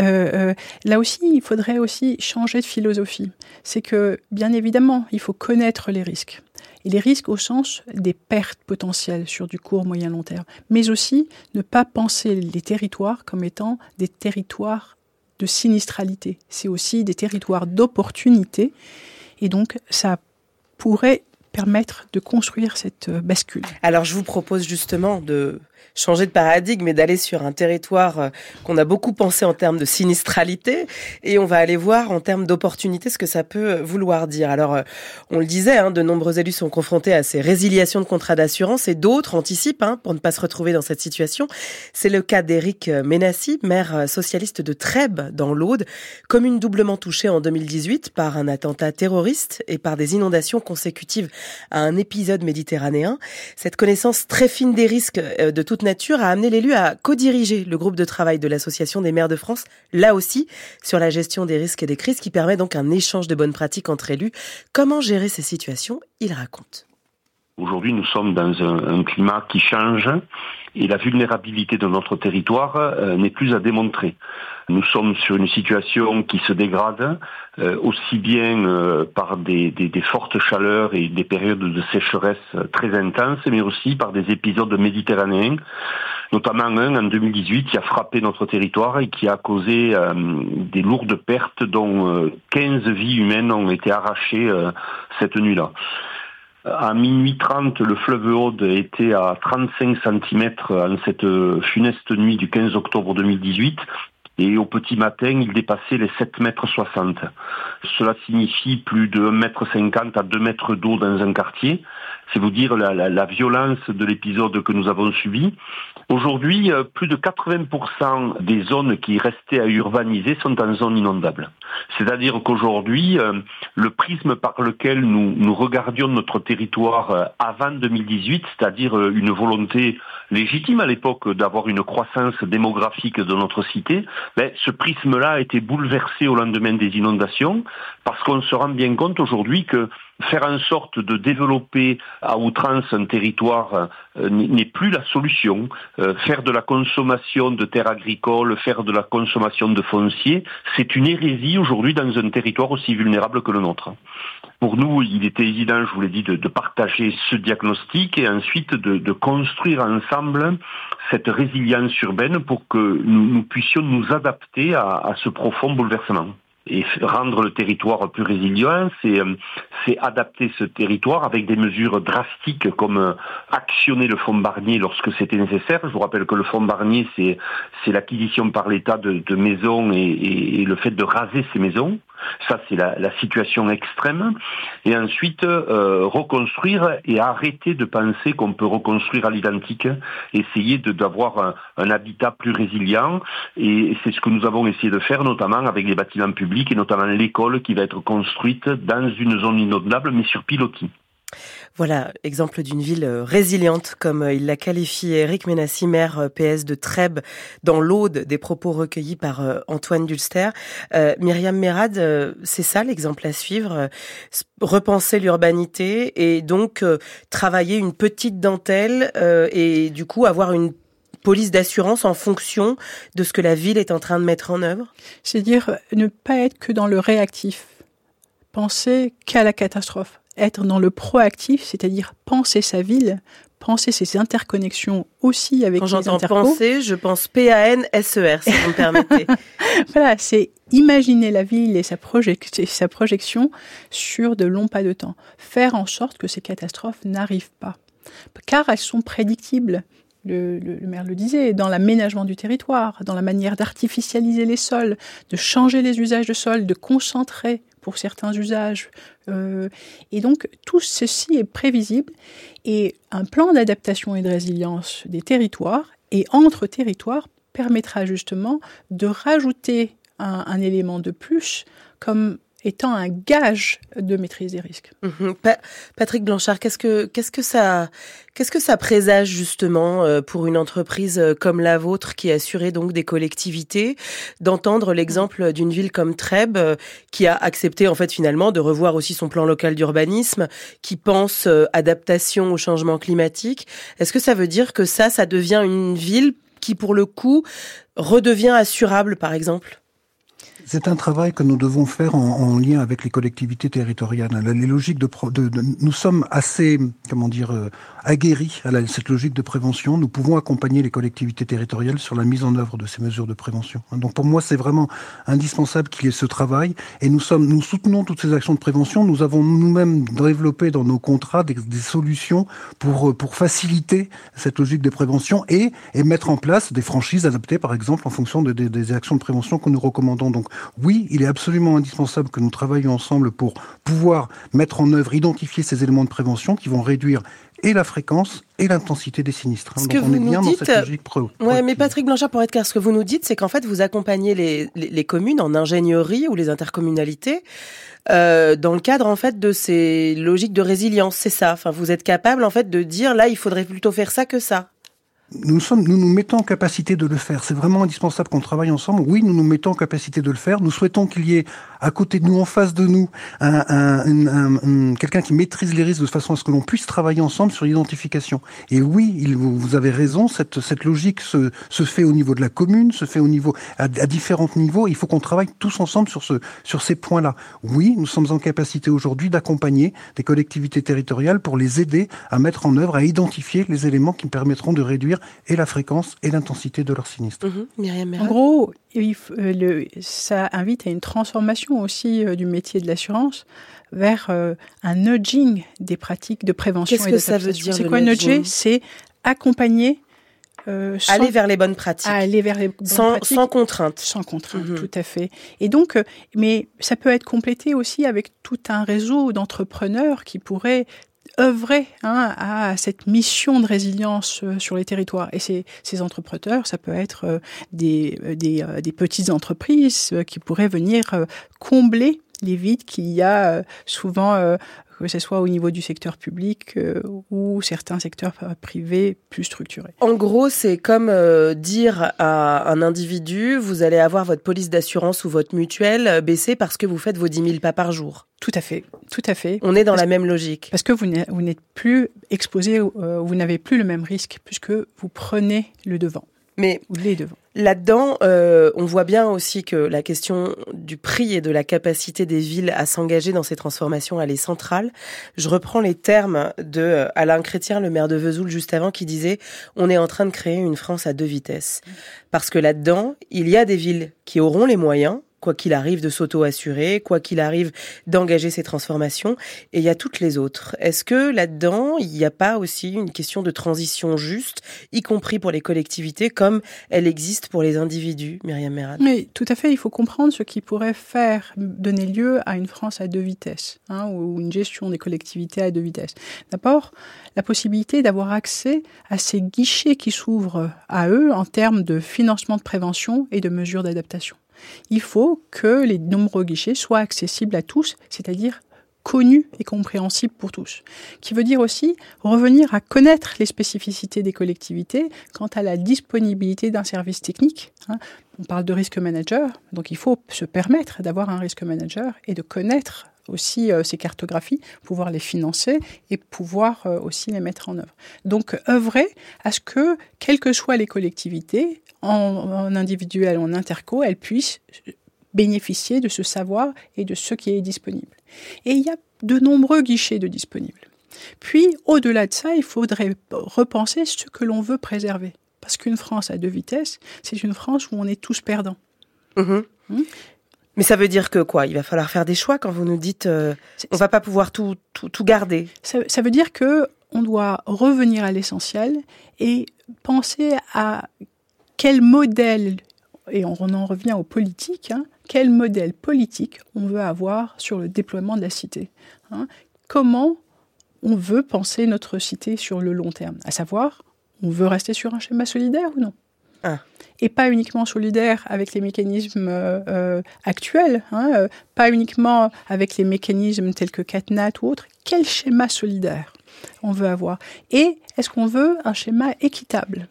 là aussi, il faudrait aussi changer de philosophie. C'est que, bien évidemment, il faut connaître les risques. Et les risques au sens des pertes potentielles sur du court, moyen, long terme. Mais aussi, ne pas penser les territoires comme étant des territoires de sinistralité. C'est aussi des territoires d'opportunité. Et donc, ça pourrait permettre de construire cette bascule. Alors, je vous propose justement de changer de paradigme et d'aller sur un territoire qu'on a beaucoup pensé en termes de sinistralité, et on va aller voir en termes d'opportunité ce que ça peut vouloir dire. Alors, on le disait, de nombreux élus sont confrontés à ces résiliations de contrats d'assurance et d'autres anticipent pour ne pas se retrouver dans cette situation. C'est le cas d'Éric Ménassi, maire socialiste de Trèbes dans l'Aude, commune doublement touchée en 2018 par un attentat terroriste et par des inondations consécutives à un épisode méditerranéen. Cette connaissance très fine des risques de toute nature a amené l'élu à co-diriger le groupe de travail de l'Association des maires de France, là aussi sur la gestion des risques et des crises, qui permet donc un échange de bonnes pratiques entre élus. Comment gérer ces situations ? Il raconte. Aujourd'hui, nous sommes dans un climat qui change et la vulnérabilité de notre territoire n'est plus à démontrer. Nous sommes sur une situation qui se dégrade, aussi bien par des fortes chaleurs et des périodes de sécheresse très intenses, mais aussi par des épisodes méditerranéens, notamment un en 2018 qui a frappé notre territoire et qui a causé des lourdes pertes, dont 15 vies humaines ont été arrachées cette nuit-là. À minuit 30, le fleuve Aude était à 35 cm en cette funeste nuit du 15 octobre 2018. Et au petit matin, il dépassait les 7,60 mètres. Cela signifie plus de 1,50 m à 2 mètres d'eau dans un quartier. C'est vous dire la violence de l'épisode que nous avons subi. Aujourd'hui, plus de 80% des zones qui restaient à urbaniser sont en zone inondable. C'est-à-dire qu'aujourd'hui, le prisme par lequel nous regardions notre territoire avant 2018, c'est-à-dire une volonté légitime à l'époque d'avoir une croissance démographique de notre cité, ce prisme-là a été bouleversé au lendemain des inondations, parce qu'on se rend bien compte aujourd'hui que faire en sorte de développer à outrance un territoire n'est plus la solution. Faire de la consommation de terres agricoles, faire de la consommation de foncier, c'est une hérésie aujourd'hui dans un territoire aussi vulnérable que le nôtre. Pour nous, il était évident, je vous l'ai dit, de partager ce diagnostic et ensuite de construire ensemble cette résilience urbaine pour que nous puissions nous adapter à ce profond bouleversement. Et rendre le territoire plus résilient, c'est adapter ce territoire avec des mesures drastiques comme actionner le fonds Barnier lorsque c'était nécessaire. Je vous rappelle que le fonds Barnier, c'est l'acquisition par l'État de maisons et le fait de raser ces maisons. Ça, c'est la situation extrême. Et ensuite, reconstruire et arrêter de penser qu'on peut reconstruire à l'identique. Essayer d'avoir un habitat plus résilient. Et c'est ce que nous avons essayé de faire, notamment avec les bâtiments publics et notamment l'école qui va être construite dans une zone inondable, mais sur pilotis. Voilà, exemple d'une ville résiliente, comme il l'a qualifié Éric Ménassi, maire PS de Trèbes, dans l'Aude, des propos recueillis par Antoine Dulster. Myriam Merad, c'est ça l'exemple à suivre, repenser l'urbanité et donc travailler une petite dentelle et du coup avoir une police d'assurance en fonction de ce que la ville est en train de mettre en œuvre ? C'est-à-dire ne pas être que dans le réactif, penser qu'à la catastrophe. Être dans le proactif, c'est-à-dire penser sa ville, penser ses interconnexions aussi avec les intercos. Quand j'entends penser, je pense PANSER, si vous me permettez. Voilà, c'est imaginer la ville et sa projection sur de longs pas de temps. Faire en sorte que ces catastrophes n'arrivent pas. Car elles sont prédictibles. Le maire le disait, dans l'aménagement du territoire, dans la manière d'artificialiser les sols, de changer les usages de sol, de concentrer pour certains usages. Et donc, tout ceci est prévisible. Et un plan d'adaptation et de résilience des territoires et entre territoires permettra justement de rajouter un élément de plus, comme étant un gage de maîtrise des risques. Patrick Blanchard, qu'est-ce que ça présage justement pour une entreprise comme la vôtre qui assurait donc des collectivités, d'entendre l'exemple d'une ville comme Trèbes qui a accepté en fait finalement de revoir aussi son plan local d'urbanisme, qui pense adaptation au changement climatique. Est-ce que ça veut dire que ça devient une ville qui pour le coup redevient assurable par exemple ? C'est un travail que nous devons faire en lien avec les collectivités territoriales. Les logiques nous sommes assez, aguerris à cette logique de prévention. Nous pouvons accompagner les collectivités territoriales sur la mise en œuvre de ces mesures de prévention. Donc pour moi, c'est vraiment indispensable qu'il y ait ce travail. Et nous soutenons toutes ces actions de prévention. Nous avons nous-mêmes développé dans nos contrats des solutions pour faciliter cette logique de prévention et mettre en place des franchises adaptées, par exemple, en fonction des actions de prévention que nous recommandons. Donc oui, il est absolument indispensable que nous travaillions ensemble pour pouvoir mettre en œuvre, identifier ces éléments de prévention qui vont réduire et la fréquence et l'intensité des sinistres. Donc on est bien dans cette logique Ouais, mais Patrick Blanchard, pour être clair, ce que vous nous dites, c'est qu'en fait, vous accompagnez les communes en ingénierie ou les intercommunalités dans le cadre en fait de ces logiques de résilience, c'est ça. Enfin, vous êtes capable en fait de dire là, il faudrait plutôt faire ça que ça. Nous nous mettons en capacité de le faire. C'est vraiment indispensable qu'on travaille ensemble. Oui, nous nous mettons en capacité de le faire. Nous souhaitons qu'il y ait à côté de nous, en face de nous, quelqu'un qui maîtrise les risques de façon à ce que l'on puisse travailler ensemble sur l'identification. Et oui, vous avez raison, cette logique se fait au niveau de la commune, se fait au niveau à différents niveaux. Il faut qu'on travaille tous ensemble sur ces points-là. Oui, nous sommes en capacité aujourd'hui d'accompagner des collectivités territoriales pour les aider à mettre en œuvre, à identifier les éléments qui permettront de réduire et la fréquence et l'intensité de leurs sinistres. Myriam Merad. En gros, ça invite à une transformation aussi du métier de l'assurance vers un nudging des pratiques de prévention. Qu'est-ce que ça veut dire? C'est quoi nudger? C'est accompagner aller vers les bonnes pratiques. Aller vers les bonnes pratiques. Sans contrainte. Sans contrainte, tout à fait. Et donc, mais ça peut être complété aussi avec tout un réseau d'entrepreneurs qui pourraient œuvrer à cette mission de résilience sur les territoires. Et ces entrepreneurs, ça peut être des petites entreprises qui pourraient venir combler les vides qu'il y a souvent, que ce soit au niveau du secteur public ou certains secteurs privés plus structurés. En gros, c'est comme dire à un individu, vous allez avoir votre police d'assurance ou votre mutuelle baissée parce que vous faites vos 10 000 pas par jour. Tout à fait, tout à fait. On est dans la même logique. Parce que vous n'êtes plus exposé, vous n'avez plus le même risque puisque vous prenez le devant. Mais ou les devants. Là-dedans, on voit bien aussi que la question du prix et de la capacité des villes à s'engager dans ces transformations, elle est centrale. Je reprends les termes de Alain Chrétien, le maire de Vesoul, juste avant, qui disait « On est en train de créer une France à 2 vitesses ». Parce que là-dedans, il y a des villes qui auront les moyens, quoi qu'il arrive, de s'auto-assurer, quoi qu'il arrive, d'engager ces transformations, et il y a toutes les autres. Est-ce que là-dedans, il n'y a pas aussi une question de transition juste, y compris pour les collectivités, comme elle existe pour les individus, Myriam Merad? Oui, tout à fait. Il faut comprendre ce qui pourrait donner lieu à une France à 2 vitesses, ou une gestion des collectivités à 2 vitesses. D'abord, la possibilité d'avoir accès à ces guichets qui s'ouvrent à eux en termes de financement de prévention et de mesures d'adaptation. Il faut que les nombreux guichets soient accessibles à tous, c'est-à-dire connus et compréhensibles pour tous. Qui veut dire aussi revenir à connaître les spécificités des collectivités quant à la disponibilité d'un service technique. On parle de risk manager, donc il faut se permettre d'avoir un risk manager et de connaître aussi ces cartographies, pouvoir les financer et pouvoir aussi les mettre en œuvre. Donc œuvrer à ce que, quelles que soient les collectivités, en individuel ou en interco, elles puissent bénéficier de ce savoir et de ce qui est disponible. Et il y a de nombreux guichets de disponibles. Puis, au-delà de ça, il faudrait repenser ce que l'on veut préserver. Parce qu'une France à 2 vitesses, c'est une France où on est tous perdants. Mais ça veut dire que quoi? Il va falloir faire des choix quand vous nous dites on va pas pouvoir tout garder. Ça veut dire que on doit revenir à l'essentiel et penser à quel modèle, et on en revient aux politiques, quel modèle politique on veut avoir sur le déploiement de la cité. Comment on veut penser notre cité sur le long terme? À savoir, on veut rester sur un schéma solidaire ou non? Et pas uniquement solidaire avec les mécanismes actuels, pas uniquement avec les mécanismes tels que CatNat ou autres. Quel schéma solidaire on veut avoir? Et est-ce qu'on veut un schéma équitable?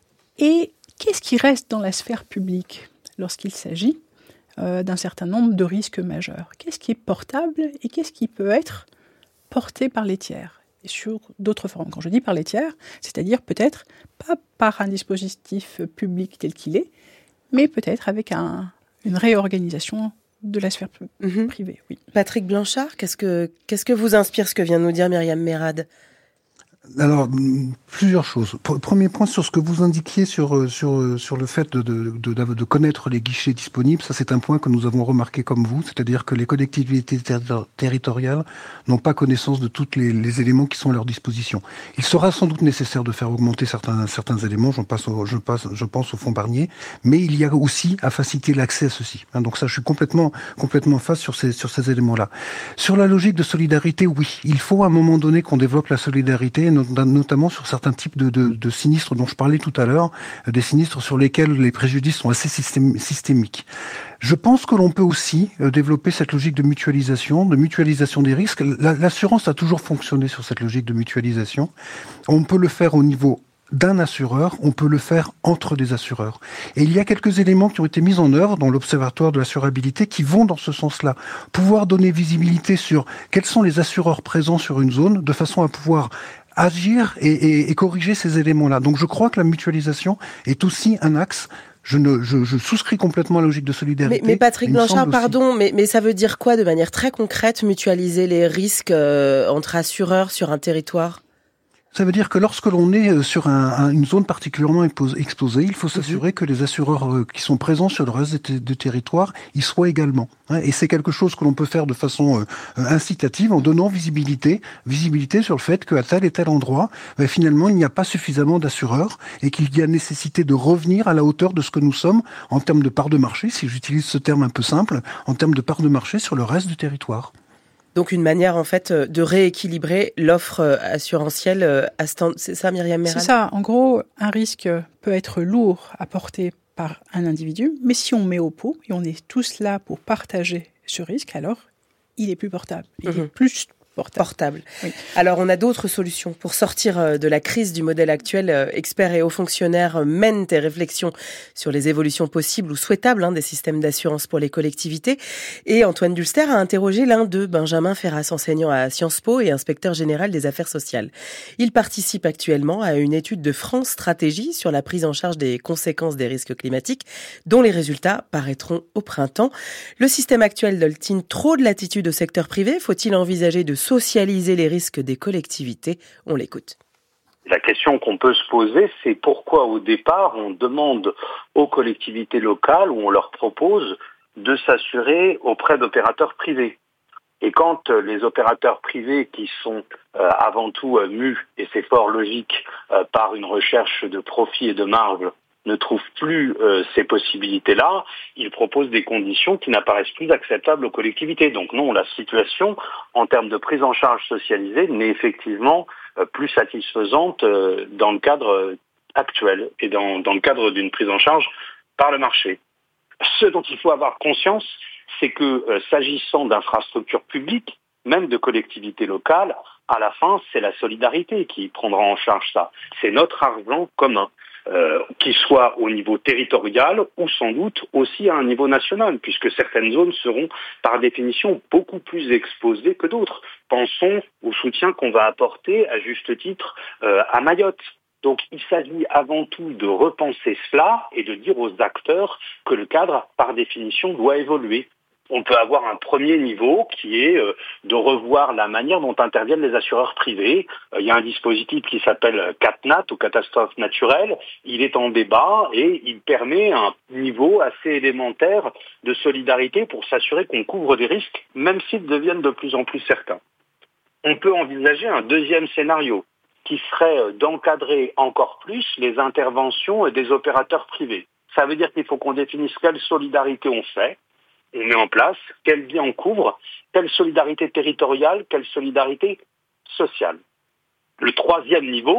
Et qu'est-ce qui reste dans la sphère publique lorsqu'il s'agit d'un certain nombre de risques majeurs? Qu'est-ce qui est portable et qu'est-ce qui peut être porté par les tiers et sur d'autres formes? Quand je dis par les tiers, c'est-à-dire peut-être pas par un dispositif public tel qu'il est, mais peut-être avec une réorganisation de la sphère privée. Oui. Patrick Blanchard, qu'est-ce que vous inspire ce que vient de nous dire Myriam Merad? Alors, plusieurs choses. Premier point sur ce que vous indiquiez sur le fait de connaître les guichets disponibles. Ça, c'est un point que nous avons remarqué comme vous, c'est-à-dire que les collectivités territoriales n'ont pas connaissance de tous les éléments qui sont à leur disposition. Il sera sans doute nécessaire de faire augmenter certains éléments. Je pense au fonds Barnier, mais il y a aussi à faciliter l'accès à ceci. Donc ça, je suis complètement face sur ces éléments-là. Sur la logique de solidarité, oui, il faut à un moment donné qu'on développe la solidarité, notamment sur certains types de sinistres dont je parlais tout à l'heure, des sinistres sur lesquels les préjudices sont assez systémiques. Je pense que l'on peut aussi développer cette logique de mutualisation des risques. L'assurance a toujours fonctionné sur cette logique de mutualisation. On peut le faire au niveau d'un assureur, on peut le faire entre des assureurs. Et il y a quelques éléments qui ont été mis en œuvre dans l'Observatoire de l'assurabilité qui vont dans ce sens-là. Pouvoir donner visibilité sur quels sont les assureurs présents sur une zone, de façon à pouvoir agir et corriger ces éléments-là. Donc je crois que la mutualisation est aussi un axe. Je souscris complètement à la logique de solidarité. Mais Patrick Blanchard, pardon, mais ça veut dire quoi de manière très concrète, mutualiser les risques entre assureurs sur un territoire ? Ça veut dire que lorsque l'on est sur une zone particulièrement exposée, il faut s'assurer que les assureurs qui sont présents sur le reste du territoire y soient également. Et c'est quelque chose que l'on peut faire de façon incitative en donnant visibilité sur le fait qu'à tel et tel endroit, finalement, il n'y a pas suffisamment d'assureurs et qu'il y a nécessité de revenir à la hauteur de ce que nous sommes en termes de part de marché, si j'utilise ce terme un peu simple, en termes de part de marché sur le reste du territoire. Donc une manière en fait de rééquilibrer l'offre assurantielle c'est ça Myriam Merad ? C'est ça, en gros, un risque peut être lourd à porter par un individu, mais si on met au pot et on est tous là pour partager ce risque, alors il est plus portable, il est plus portable. Oui. Alors, on a d'autres solutions pour sortir de la crise du modèle actuel. Experts et hauts fonctionnaires mènent des réflexions sur les évolutions possibles ou souhaitables des systèmes d'assurance pour les collectivités. Et Antoine Dulster a interrogé l'un d'eux, Benjamin Ferras, enseignant à Sciences Po et inspecteur général des affaires sociales. Il participe actuellement à une étude de France Stratégie sur la prise en charge des conséquences des risques climatiques, dont les résultats paraîtront au printemps. Le système actuel donne-t-il trop de latitude au secteur privé ? Faut-il envisager de socialiser les risques des collectivités? On l'écoute. La question qu'on peut se poser, c'est pourquoi au départ on demande aux collectivités locales ou on leur propose de s'assurer auprès d'opérateurs privés. Et quand les opérateurs privés qui sont avant tout mus, et c'est fort logique, par une recherche de profit et de marge, ne trouvent plus ces possibilités-là, ils proposent des conditions qui n'apparaissent plus acceptables aux collectivités. Donc non, la situation en termes de prise en charge socialisée n'est effectivement plus satisfaisante dans le cadre actuel et dans le cadre d'une prise en charge par le marché. Ce dont il faut avoir conscience, c'est que s'agissant d'infrastructures publiques, même de collectivités locales, à la fin, c'est la solidarité qui prendra en charge ça. C'est notre argent commun. Qu'il soit au niveau territorial ou sans doute aussi à un niveau national, puisque certaines zones seront par définition beaucoup plus exposées que d'autres. Pensons au soutien qu'on va apporter à juste titre à Mayotte. Donc il s'agit avant tout de repenser cela et de dire aux acteurs que le cadre, par définition, doit évoluer. On peut avoir un premier niveau qui est de revoir la manière dont interviennent les assureurs privés. Il y a un dispositif qui s'appelle CatNat ou catastrophe naturelle. Il est en débat et il permet un niveau assez élémentaire de solidarité pour s'assurer qu'on couvre des risques, même s'ils deviennent de plus en plus certains. On peut envisager un deuxième scénario qui serait d'encadrer encore plus les interventions des opérateurs privés. Ça veut dire qu'il faut qu'on définisse quelle solidarité on fait. On met en place, quel bien on couvre, quelle solidarité territoriale, quelle solidarité sociale. Le troisième niveau,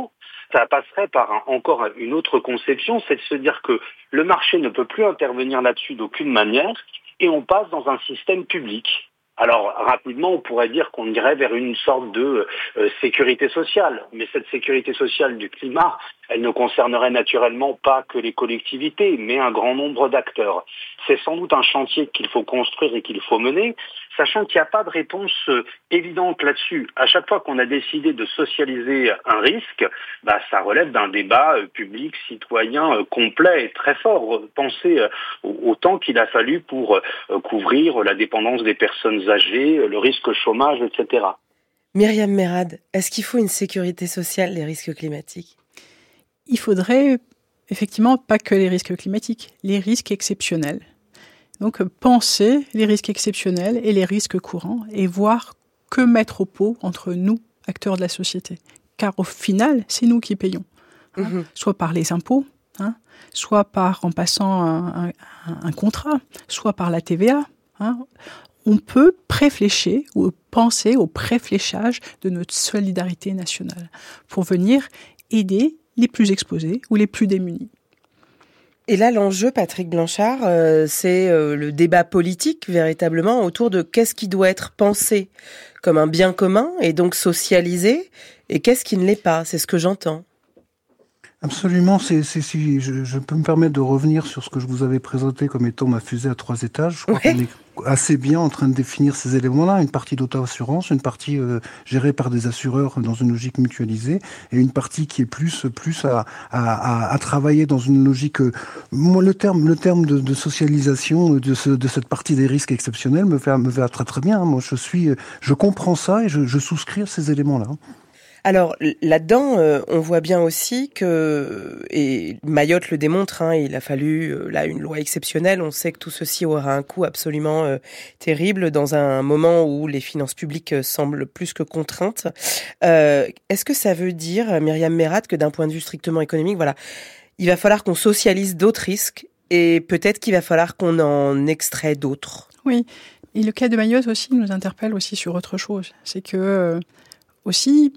Ça passerait par encore une autre conception, c'est de se dire que le marché ne peut plus intervenir là-dessus d'aucune manière et on passe dans un système public. Alors, rapidement, on pourrait dire qu'on irait vers une sorte de sécurité sociale. Mais cette sécurité sociale du climat, elle ne concernerait naturellement pas que les collectivités, mais un grand nombre d'acteurs. C'est sans doute un chantier qu'il faut construire et qu'il faut mener, sachant qu'il n'y a pas de réponse évidente là-dessus. À chaque fois qu'on a décidé de socialiser un risque, ça relève d'un débat public, citoyen, complet et très fort. Pensez au temps qu'il a fallu pour couvrir la dépendance des personnes âgées, le risque chômage, etc. Myriam Merad, est-ce qu'il faut une sécurité sociale des risques climatiques ? Il faudrait effectivement pas que les risques climatiques, les risques exceptionnels. Donc penser les risques exceptionnels et les risques courants et voir que mettre au pot entre nous, acteurs de la société. Car au final, c'est nous qui payons. Soit par les impôts, soit en passant un contrat, soit par la TVA. On peut préflécher ou penser au préfléchage de notre solidarité nationale pour venir aider les plus exposés ou les plus démunis. Et là, l'enjeu, Patrick Blanchard, c'est le débat politique véritablement autour de qu'est-ce qui doit être pensé comme un bien commun et donc socialisé et qu'est-ce qui ne l'est pas. C'est ce que j'entends. Absolument, si je peux me permettre de revenir sur ce que je vous avais présenté comme étant ma fusée à 3 étages. Je crois qu'on est assez bien en train de définir ces éléments-là. Une partie d'auto-assurance, une partie gérée par des assureurs dans une logique mutualisée, et une partie qui est plus à travailler dans une logique. Moi, le terme de socialisation de cette partie des risques exceptionnels me va très très bien. Moi, je comprends ça et je souscris à ces éléments-là. Alors là-dedans, on voit bien aussi que, et Mayotte le démontre, il a fallu une loi exceptionnelle. On sait que tout ceci aura un coût absolument terrible dans un moment où les finances publiques semblent plus que contraintes. Est-ce que ça veut dire, Myriam Merad, que d'un point de vue strictement économique, il va falloir qu'on socialise d'autres risques et peut-être qu'il va falloir qu'on en extrait d'autres ? Oui, et le cas de Mayotte aussi nous interpelle aussi sur autre chose. C'est que aussi...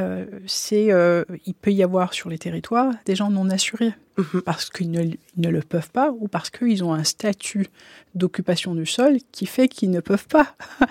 il peut y avoir sur les territoires des gens non assurés parce qu'ils ne le peuvent pas ou parce qu'ils ont un statut d'occupation du sol qui fait qu'ils ne peuvent pas,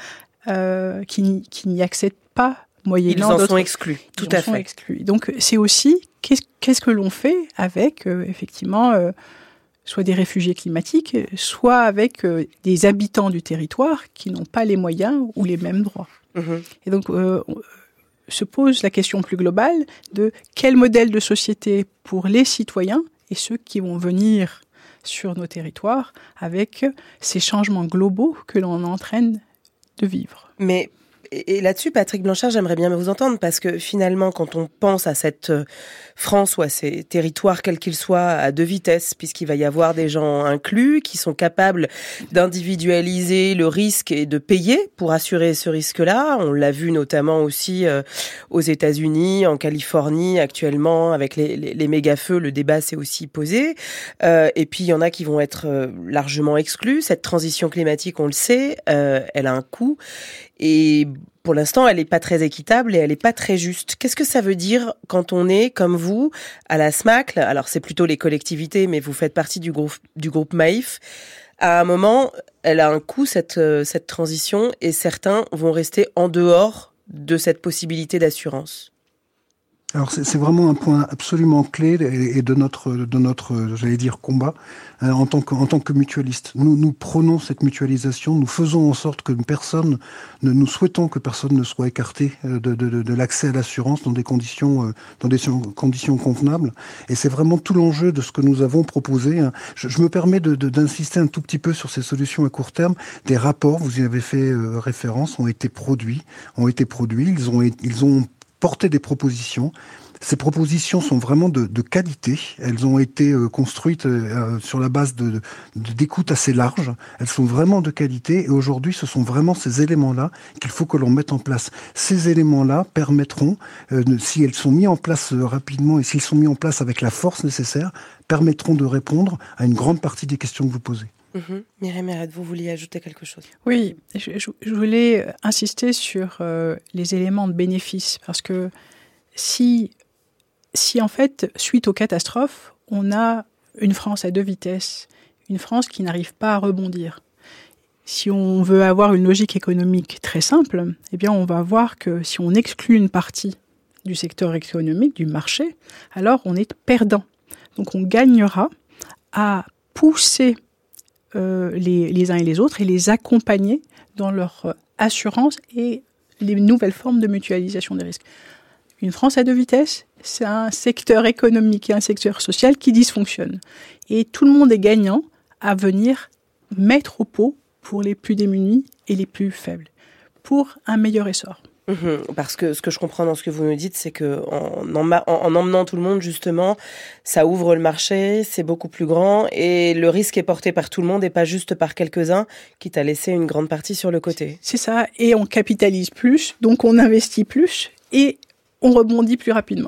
qu'ils n'y accèdent pas moyennant d'autres. Ils en sont exclus, tout à fait. Exclus. Donc c'est aussi qu'est-ce que l'on fait avec effectivement soit des réfugiés climatiques, soit avec des habitants du territoire qui n'ont pas les moyens ou les mêmes droits. Et donc se pose la question plus globale de quel modèle de société pour les citoyens et ceux qui vont venir sur nos territoires avec ces changements globaux que l'on est en train de vivre. Mais et là-dessus, Patrick Blanchard, j'aimerais bien vous entendre parce que finalement, quand on pense à cette France ou à ces territoires, quels qu'ils soient, à deux vitesses, puisqu'il va y avoir des gens inclus qui sont capables d'individualiser le risque et de payer pour assurer ce risque-là. On l'a vu notamment aussi aux États-Unis, en Californie, actuellement, avec les méga-feux, le débat s'est aussi posé. Et puis, il y en a qui vont être largement exclus. Cette transition climatique, on le sait, elle a un coût. Et pour l'instant, elle n'est pas très équitable et elle n'est pas très juste. Qu'est-ce que ça veut dire quand on est, comme vous, à la SMACL ? Alors, c'est plutôt les collectivités, mais vous faites partie du groupe Maïf. À un moment, elle a un coût, cette transition, et certains vont rester en dehors de cette possibilité d'assurance. Alors c'est vraiment un point absolument clé et de notre j'allais dire combat en tant que mutualiste. Nous prenons cette mutualisation, nous faisons en sorte que nous souhaitons que personne ne soit écarté de l'accès à l'assurance dans des conditions convenables. Et c'est vraiment tout l'enjeu de ce que nous avons proposé. Je me permets d'insister un tout petit peu sur ces solutions à court terme. Des rapports, vous y avez fait référence, ont été produits. Ils ont porter des propositions. Ces propositions sont vraiment de qualité. Elles ont été construites sur la base d'écoute assez large. Elles sont vraiment de qualité et aujourd'hui, ce sont vraiment ces éléments-là qu'il faut que l'on mette en place. Ces éléments-là permettront, si elles sont mis en place rapidement et s'ils sont mis en place avec la force nécessaire, permettront de répondre à une grande partie des questions que vous posez. Myriam Merad, vous vouliez ajouter quelque chose ? Oui, je voulais insister sur les éléments de bénéfice, parce que si si en fait, suite aux catastrophes, on a une France à deux vitesses, une France qui n'arrive pas à rebondir. Si on veut avoir une logique économique très simple, eh bien on va voir que si on exclut une partie du secteur économique, du marché, alors on est perdant. Donc on gagnera à pousser les uns et les autres et les accompagner dans leur assurance et les nouvelles formes de mutualisation des risques. Une France à deux vitesses, c'est un secteur économique et un secteur social qui dysfonctionne. Et tout le monde est gagnant à venir mettre au pot pour les plus démunis et les plus faibles, pour un meilleur essor. Parce que ce que je comprends dans ce que vous nous dites, c'est que en emmenant tout le monde, justement, ça ouvre le marché, c'est beaucoup plus grand et le risque est porté par tout le monde et pas juste par quelques-uns, quitte à laisser une grande partie sur le côté. C'est ça, et on capitalise plus, donc on investit plus et on rebondit plus rapidement.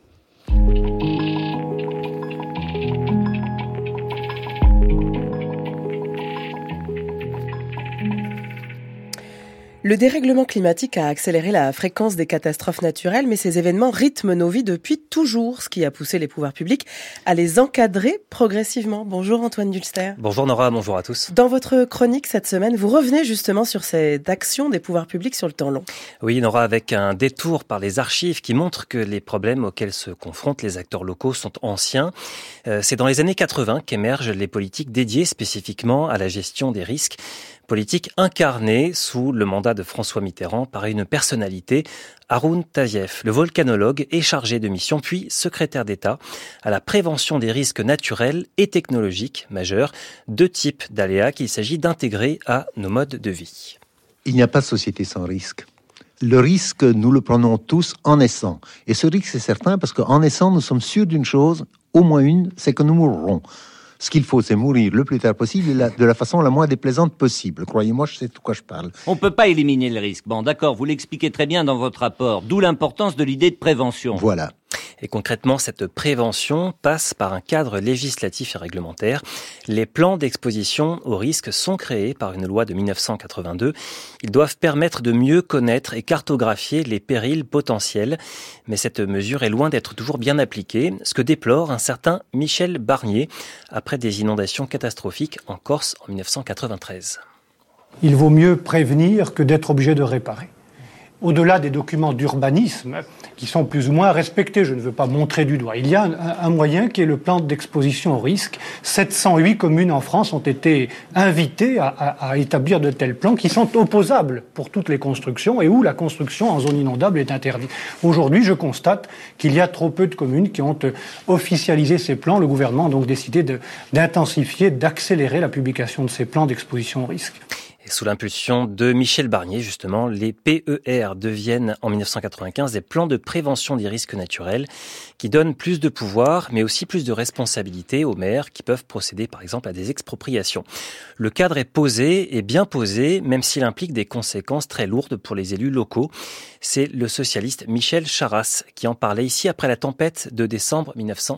Le dérèglement climatique a accéléré la fréquence des catastrophes naturelles, mais ces événements rythment nos vies depuis toujours, ce qui a poussé les pouvoirs publics à les encadrer progressivement. Bonjour Antoine Dulster. Bonjour Nora, bonjour à tous. Dans votre chronique cette semaine, vous revenez justement sur cette action des pouvoirs publics sur le temps long. Oui Nora, avec un détour par les archives qui montre que les problèmes auxquels se confrontent les acteurs locaux sont anciens. C'est dans les années 80 qu'émergent les politiques dédiées spécifiquement à la gestion des risques. Politique incarnée sous le mandat de François Mitterrand par une personnalité, Haroun Tazieff. Le volcanologue est chargé de mission puis secrétaire d'État à la prévention des risques naturels et technologiques majeurs, deux types d'aléas qu'il s'agit d'intégrer à nos modes de vie. Il n'y a pas de société sans risque. Le risque, nous le prenons tous en naissant. Et ce risque, c'est certain parce qu'en naissant, nous sommes sûrs d'une chose, au moins une, c'est que nous mourrons. Ce qu'il faut, c'est mourir le plus tard possible et de la façon la moins déplaisante possible. Croyez-moi, je sais de quoi je parle. On ne peut pas éliminer le risque. Bon, d'accord, vous l'expliquez très bien dans votre rapport, d'où l'importance de l'idée de prévention. Voilà. Et concrètement, cette prévention passe par un cadre législatif et réglementaire. Les plans d'exposition aux risques sont créés par une loi de 1982. Ils doivent permettre de mieux connaître et cartographier les périls potentiels. Mais cette mesure est loin d'être toujours bien appliquée, ce que déplore un certain Michel Barnier après des inondations catastrophiques en Corse en 1993. Il vaut mieux prévenir que d'être obligé de réparer. Au-delà des documents d'urbanisme qui sont plus ou moins respectés, je ne veux pas montrer du doigt, il y a un moyen qui est le plan d'exposition au risque. 708 communes en France ont été invitées à établir de tels plans qui sont opposables pour toutes les constructions et où la construction en zone inondable est interdite. Aujourd'hui, je constate qu'il y a trop peu de communes qui ont officialisé ces plans. Le gouvernement a donc décidé d'intensifier, d'accélérer la publication de ces plans d'exposition au risque. Et sous l'impulsion de Michel Barnier, justement, les PER deviennent en 1995 des plans de prévention des risques naturels qui donnent plus de pouvoir, mais aussi plus de responsabilités aux maires qui peuvent procéder, par exemple, à des expropriations. Le cadre est posé et bien posé, même s'il implique des conséquences très lourdes pour les élus locaux. C'est le socialiste Michel Charasse qui en parlait ici après la tempête de décembre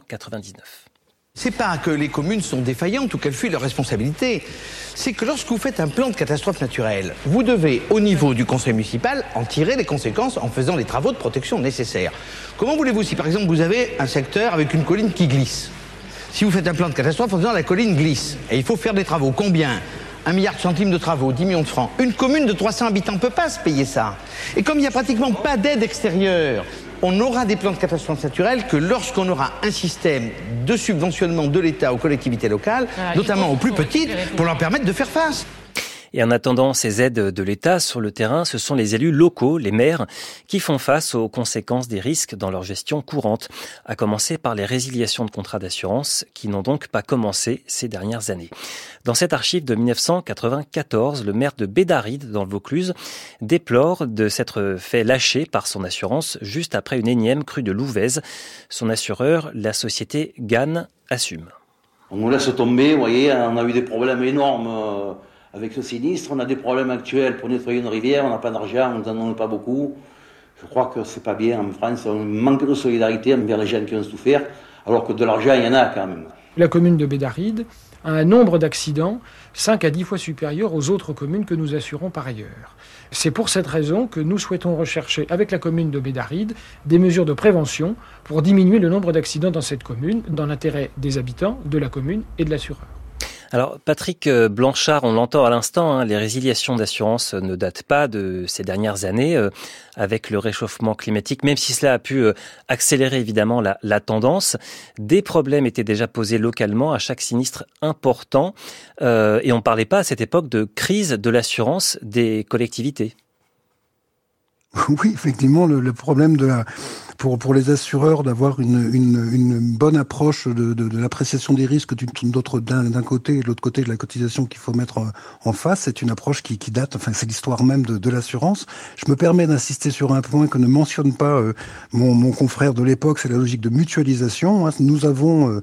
1999. C'est pas que les communes sont défaillantes ou qu'elles fuient leurs responsabilités. C'est que lorsque vous faites un plan de catastrophe naturelle, vous devez, au niveau du conseil municipal, en tirer les conséquences en faisant les travaux de protection nécessaires. Comment voulez-vous si, par exemple, vous avez un secteur avec une colline qui glisse? Si vous faites un plan de catastrophe en disant la colline glisse, et il faut faire des travaux, combien? 1 milliard de centimes de travaux, 10 millions de francs. Une commune de 300 habitants ne peut pas se payer ça. Et comme il n'y a pratiquement pas d'aide extérieure, on n'aura des plans de catastrophe naturelle que lorsqu'on aura un système de subventionnement de l'État aux collectivités locales, notamment aux plus petites, pour leur permettre de faire face. Et en attendant ces aides de l'État sur le terrain, ce sont les élus locaux, les maires, qui font face aux conséquences des risques dans leur gestion courante, à commencer par les résiliations de contrats d'assurance qui n'ont donc pas commencé ces dernières années. Dans cette archive de 1994, le maire de Bédaride, dans le Vaucluse, déplore de s'être fait lâcher par son assurance juste après une énième crue de Louvèze. Son assureur, la société GAN, assume. On nous laisse tomber, vous voyez, on a eu des problèmes énormes avec ce sinistre, on a des problèmes actuels pour nettoyer une rivière, on n'a pas d'argent, on n'en donne pas beaucoup. Je crois que c'est pas bien en France, on manque de solidarité envers les gens qui ont souffert, alors que de l'argent, il y en a quand même. La commune de Bédaride a un nombre d'accidents 5 à 10 fois supérieur aux autres communes que nous assurons par ailleurs. C'est pour cette raison que nous souhaitons rechercher avec la commune de Bédarrides des mesures de prévention pour diminuer le nombre d'accidents dans cette commune, dans l'intérêt des habitants, de la commune et de l'assureur. Alors Patrick Blanchard, on l'entend à l'instant, les résiliations d'assurance ne datent pas de ces dernières années avec le réchauffement climatique, même si cela a pu accélérer évidemment la tendance. Des problèmes étaient déjà posés localement à chaque sinistre important et on ne parlait pas à cette époque de crise de l'assurance des collectivités. Oui, effectivement, le problème pour les assureurs d'avoir une bonne approche de l'appréciation des risques d'un côté et de l'autre côté de la cotisation qu'il faut mettre en face, c'est une approche qui date, enfin c'est l'histoire même de l'assurance. Je me permets d'insister sur un point que ne mentionne pas mon confrère de l'époque, c'est la logique de mutualisation. Nous avons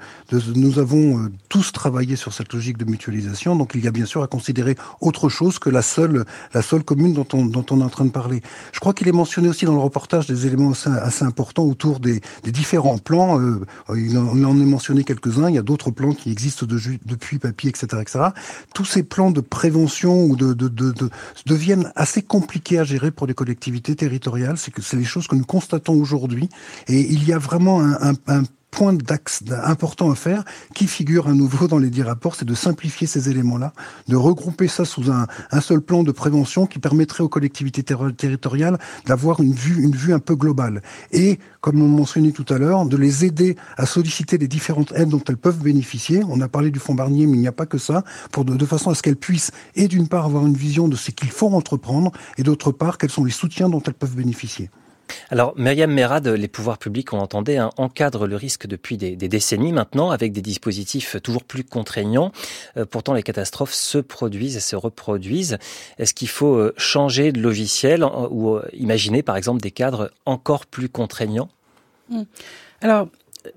tous travaillé sur cette logique de mutualisation, donc il y a bien sûr à considérer autre chose que la seule commune dont on est en train de parler. Je crois qu'il est mentionné aussi dans le reportage des éléments assez importants autour des différents plans. Il en est mentionné quelques-uns. Il y a d'autres plans qui existent depuis Papy, etc., etc. Tous ces plans de prévention ou deviennent assez compliqués à gérer pour les collectivités territoriales. C'est les choses que nous constatons aujourd'hui. Et il y a vraiment un point d'axe important à faire, qui figure à nouveau dans les 10 rapports, c'est de simplifier ces éléments-là, de regrouper ça sous un seul plan de prévention qui permettrait aux collectivités territoriales d'avoir une vue un peu globale. Et, comme on mentionnait tout à l'heure, de les aider à solliciter les différentes aides dont elles peuvent bénéficier. On a parlé du fonds Barnier, mais il n'y a pas que ça, de façon à ce qu'elles puissent, et d'une part, avoir une vision de ce qu'il faut entreprendre, et d'autre part, quels sont les soutiens dont elles peuvent bénéficier. Alors, Myriam Merad, les pouvoirs publics, on l'entendait, encadrent le risque depuis des décennies maintenant, avec des dispositifs toujours plus contraignants. Pourtant, les catastrophes se produisent et se reproduisent. Est-ce qu'il faut changer de logiciel ou imaginer, par exemple, des cadres encore plus contraignants ? Alors,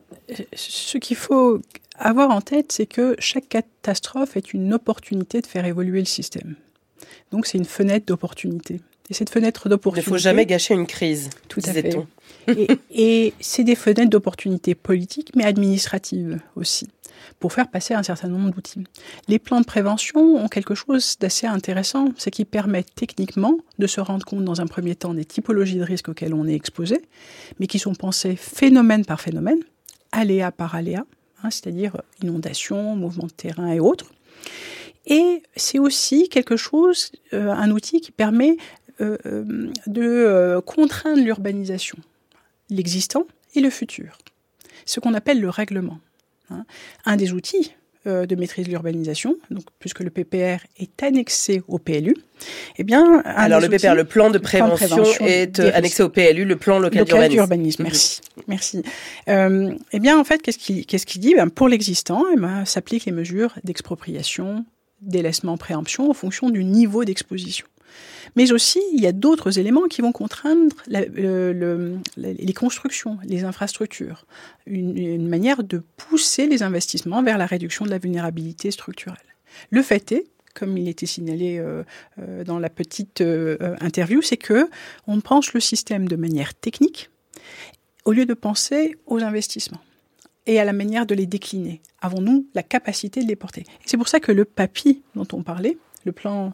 ce qu'il faut avoir en tête, c'est que chaque catastrophe est une opportunité de faire évoluer le système. Donc, c'est une fenêtre d'opportunité. Et cette fenêtre d'opportunité... Il ne faut jamais gâcher une crise, tout à fait. Et c'est des fenêtres d'opportunité politiques, mais administratives aussi, pour faire passer un certain nombre d'outils. Les plans de prévention ont quelque chose d'assez intéressant, c'est qu'ils permettent techniquement de se rendre compte dans un premier temps des typologies de risques auxquelles on est exposé, mais qui sont pensés phénomène par phénomène, aléa par aléa, c'est-à-dire inondations, mouvements de terrain et autres. Et c'est aussi quelque chose, un outil qui permet de contraindre l'urbanisation, l'existant et le futur. Ce qu'on appelle le règlement. Un des outils de maîtrise de l'urbanisation, donc puisque le PPR est annexé au PLU, eh bien... Alors le PPR, le plan de prévention est annexé au PLU, le plan local d'urbanisme. Merci. Eh bien, en fait, qu'est-ce qu'il dit ? Pour l'existant, s'appliquent les mesures d'expropriation, délaissement, préemption en fonction du niveau d'exposition. Mais aussi, il y a d'autres éléments qui vont contraindre les constructions, les infrastructures. Une manière de pousser les investissements vers la réduction de la vulnérabilité structurelle. Le fait est, comme il était signalé dans la petite interview, c'est que on pense le système de manière technique au lieu de penser aux investissements et à la manière de les décliner. Avons-nous la capacité de les porter ? Et c'est pour ça que le PAPI dont on parlait, le plan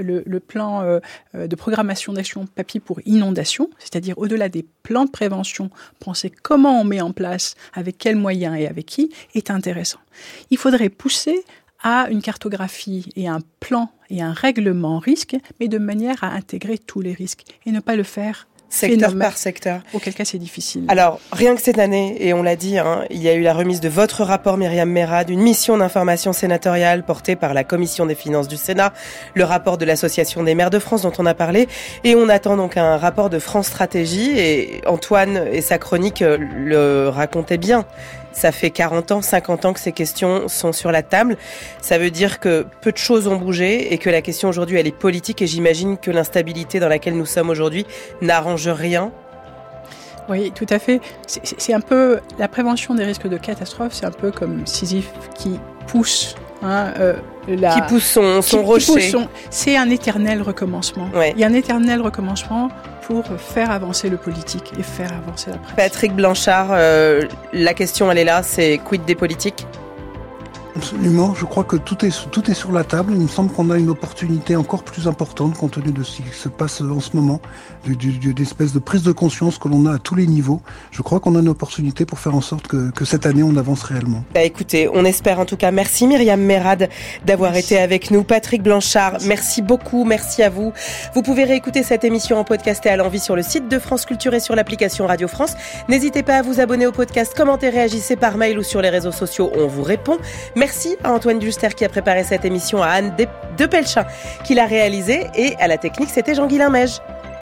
de programmation d'action PAPI pour inondation, c'est-à-dire au-delà des plans de prévention, penser comment on met en place, avec quels moyens et avec qui, est intéressant. Il faudrait pousser à une cartographie et un plan et un règlement risque, mais de manière à intégrer tous les risques et ne pas le faire secteur par secteur. Auquel cas, c'est difficile. Alors, rien que cette année, et on l'a dit, il y a eu la remise de votre rapport, Myriam Merad, une mission d'information sénatoriale portée par la Commission des finances du Sénat, le rapport de l'Association des maires de France dont on a parlé, et on attend donc un rapport de France Stratégie, et Antoine et sa chronique le racontaient bien. Ça fait 40 ans, 50 ans que ces questions sont sur la table. Ça veut dire que peu de choses ont bougé et que la question aujourd'hui, elle est politique. Et j'imagine que l'instabilité dans laquelle nous sommes aujourd'hui n'arrange rien. Oui, tout à fait. C'est un peu la prévention des risques de catastrophe. C'est un peu comme Sisyphe qui pousse. Qui pousse son rocher. C'est un éternel recommencement. Ouais. Il y a un éternel recommencement pour faire avancer le politique et faire avancer la pratique. Patrick Blanchard, la question elle est là, c'est quid des politiques ? Absolument, je crois que tout est sur la table. Il me semble qu'on a une opportunité encore plus importante compte tenu de ce qui se passe en ce moment, d'une espèce de prise de conscience que l'on a à tous les niveaux. Je crois qu'on a une opportunité pour faire en sorte que cette année on avance réellement. Écoutez, on espère en tout cas. Merci Myriam Merad d'avoir été avec nous. Patrick Blanchard, merci beaucoup, merci à vous. Vous pouvez réécouter cette émission en podcast et à l'envie sur le site de France Culture et sur l'application Radio France. N'hésitez pas à vous abonner au podcast, commentez, réagissez par mail ou sur les réseaux sociaux, on vous répond. Merci à Antoine Duster qui a préparé cette émission, à Anne de Pelchin qui l'a réalisée et à la technique, c'était Jean-Guilain Mège.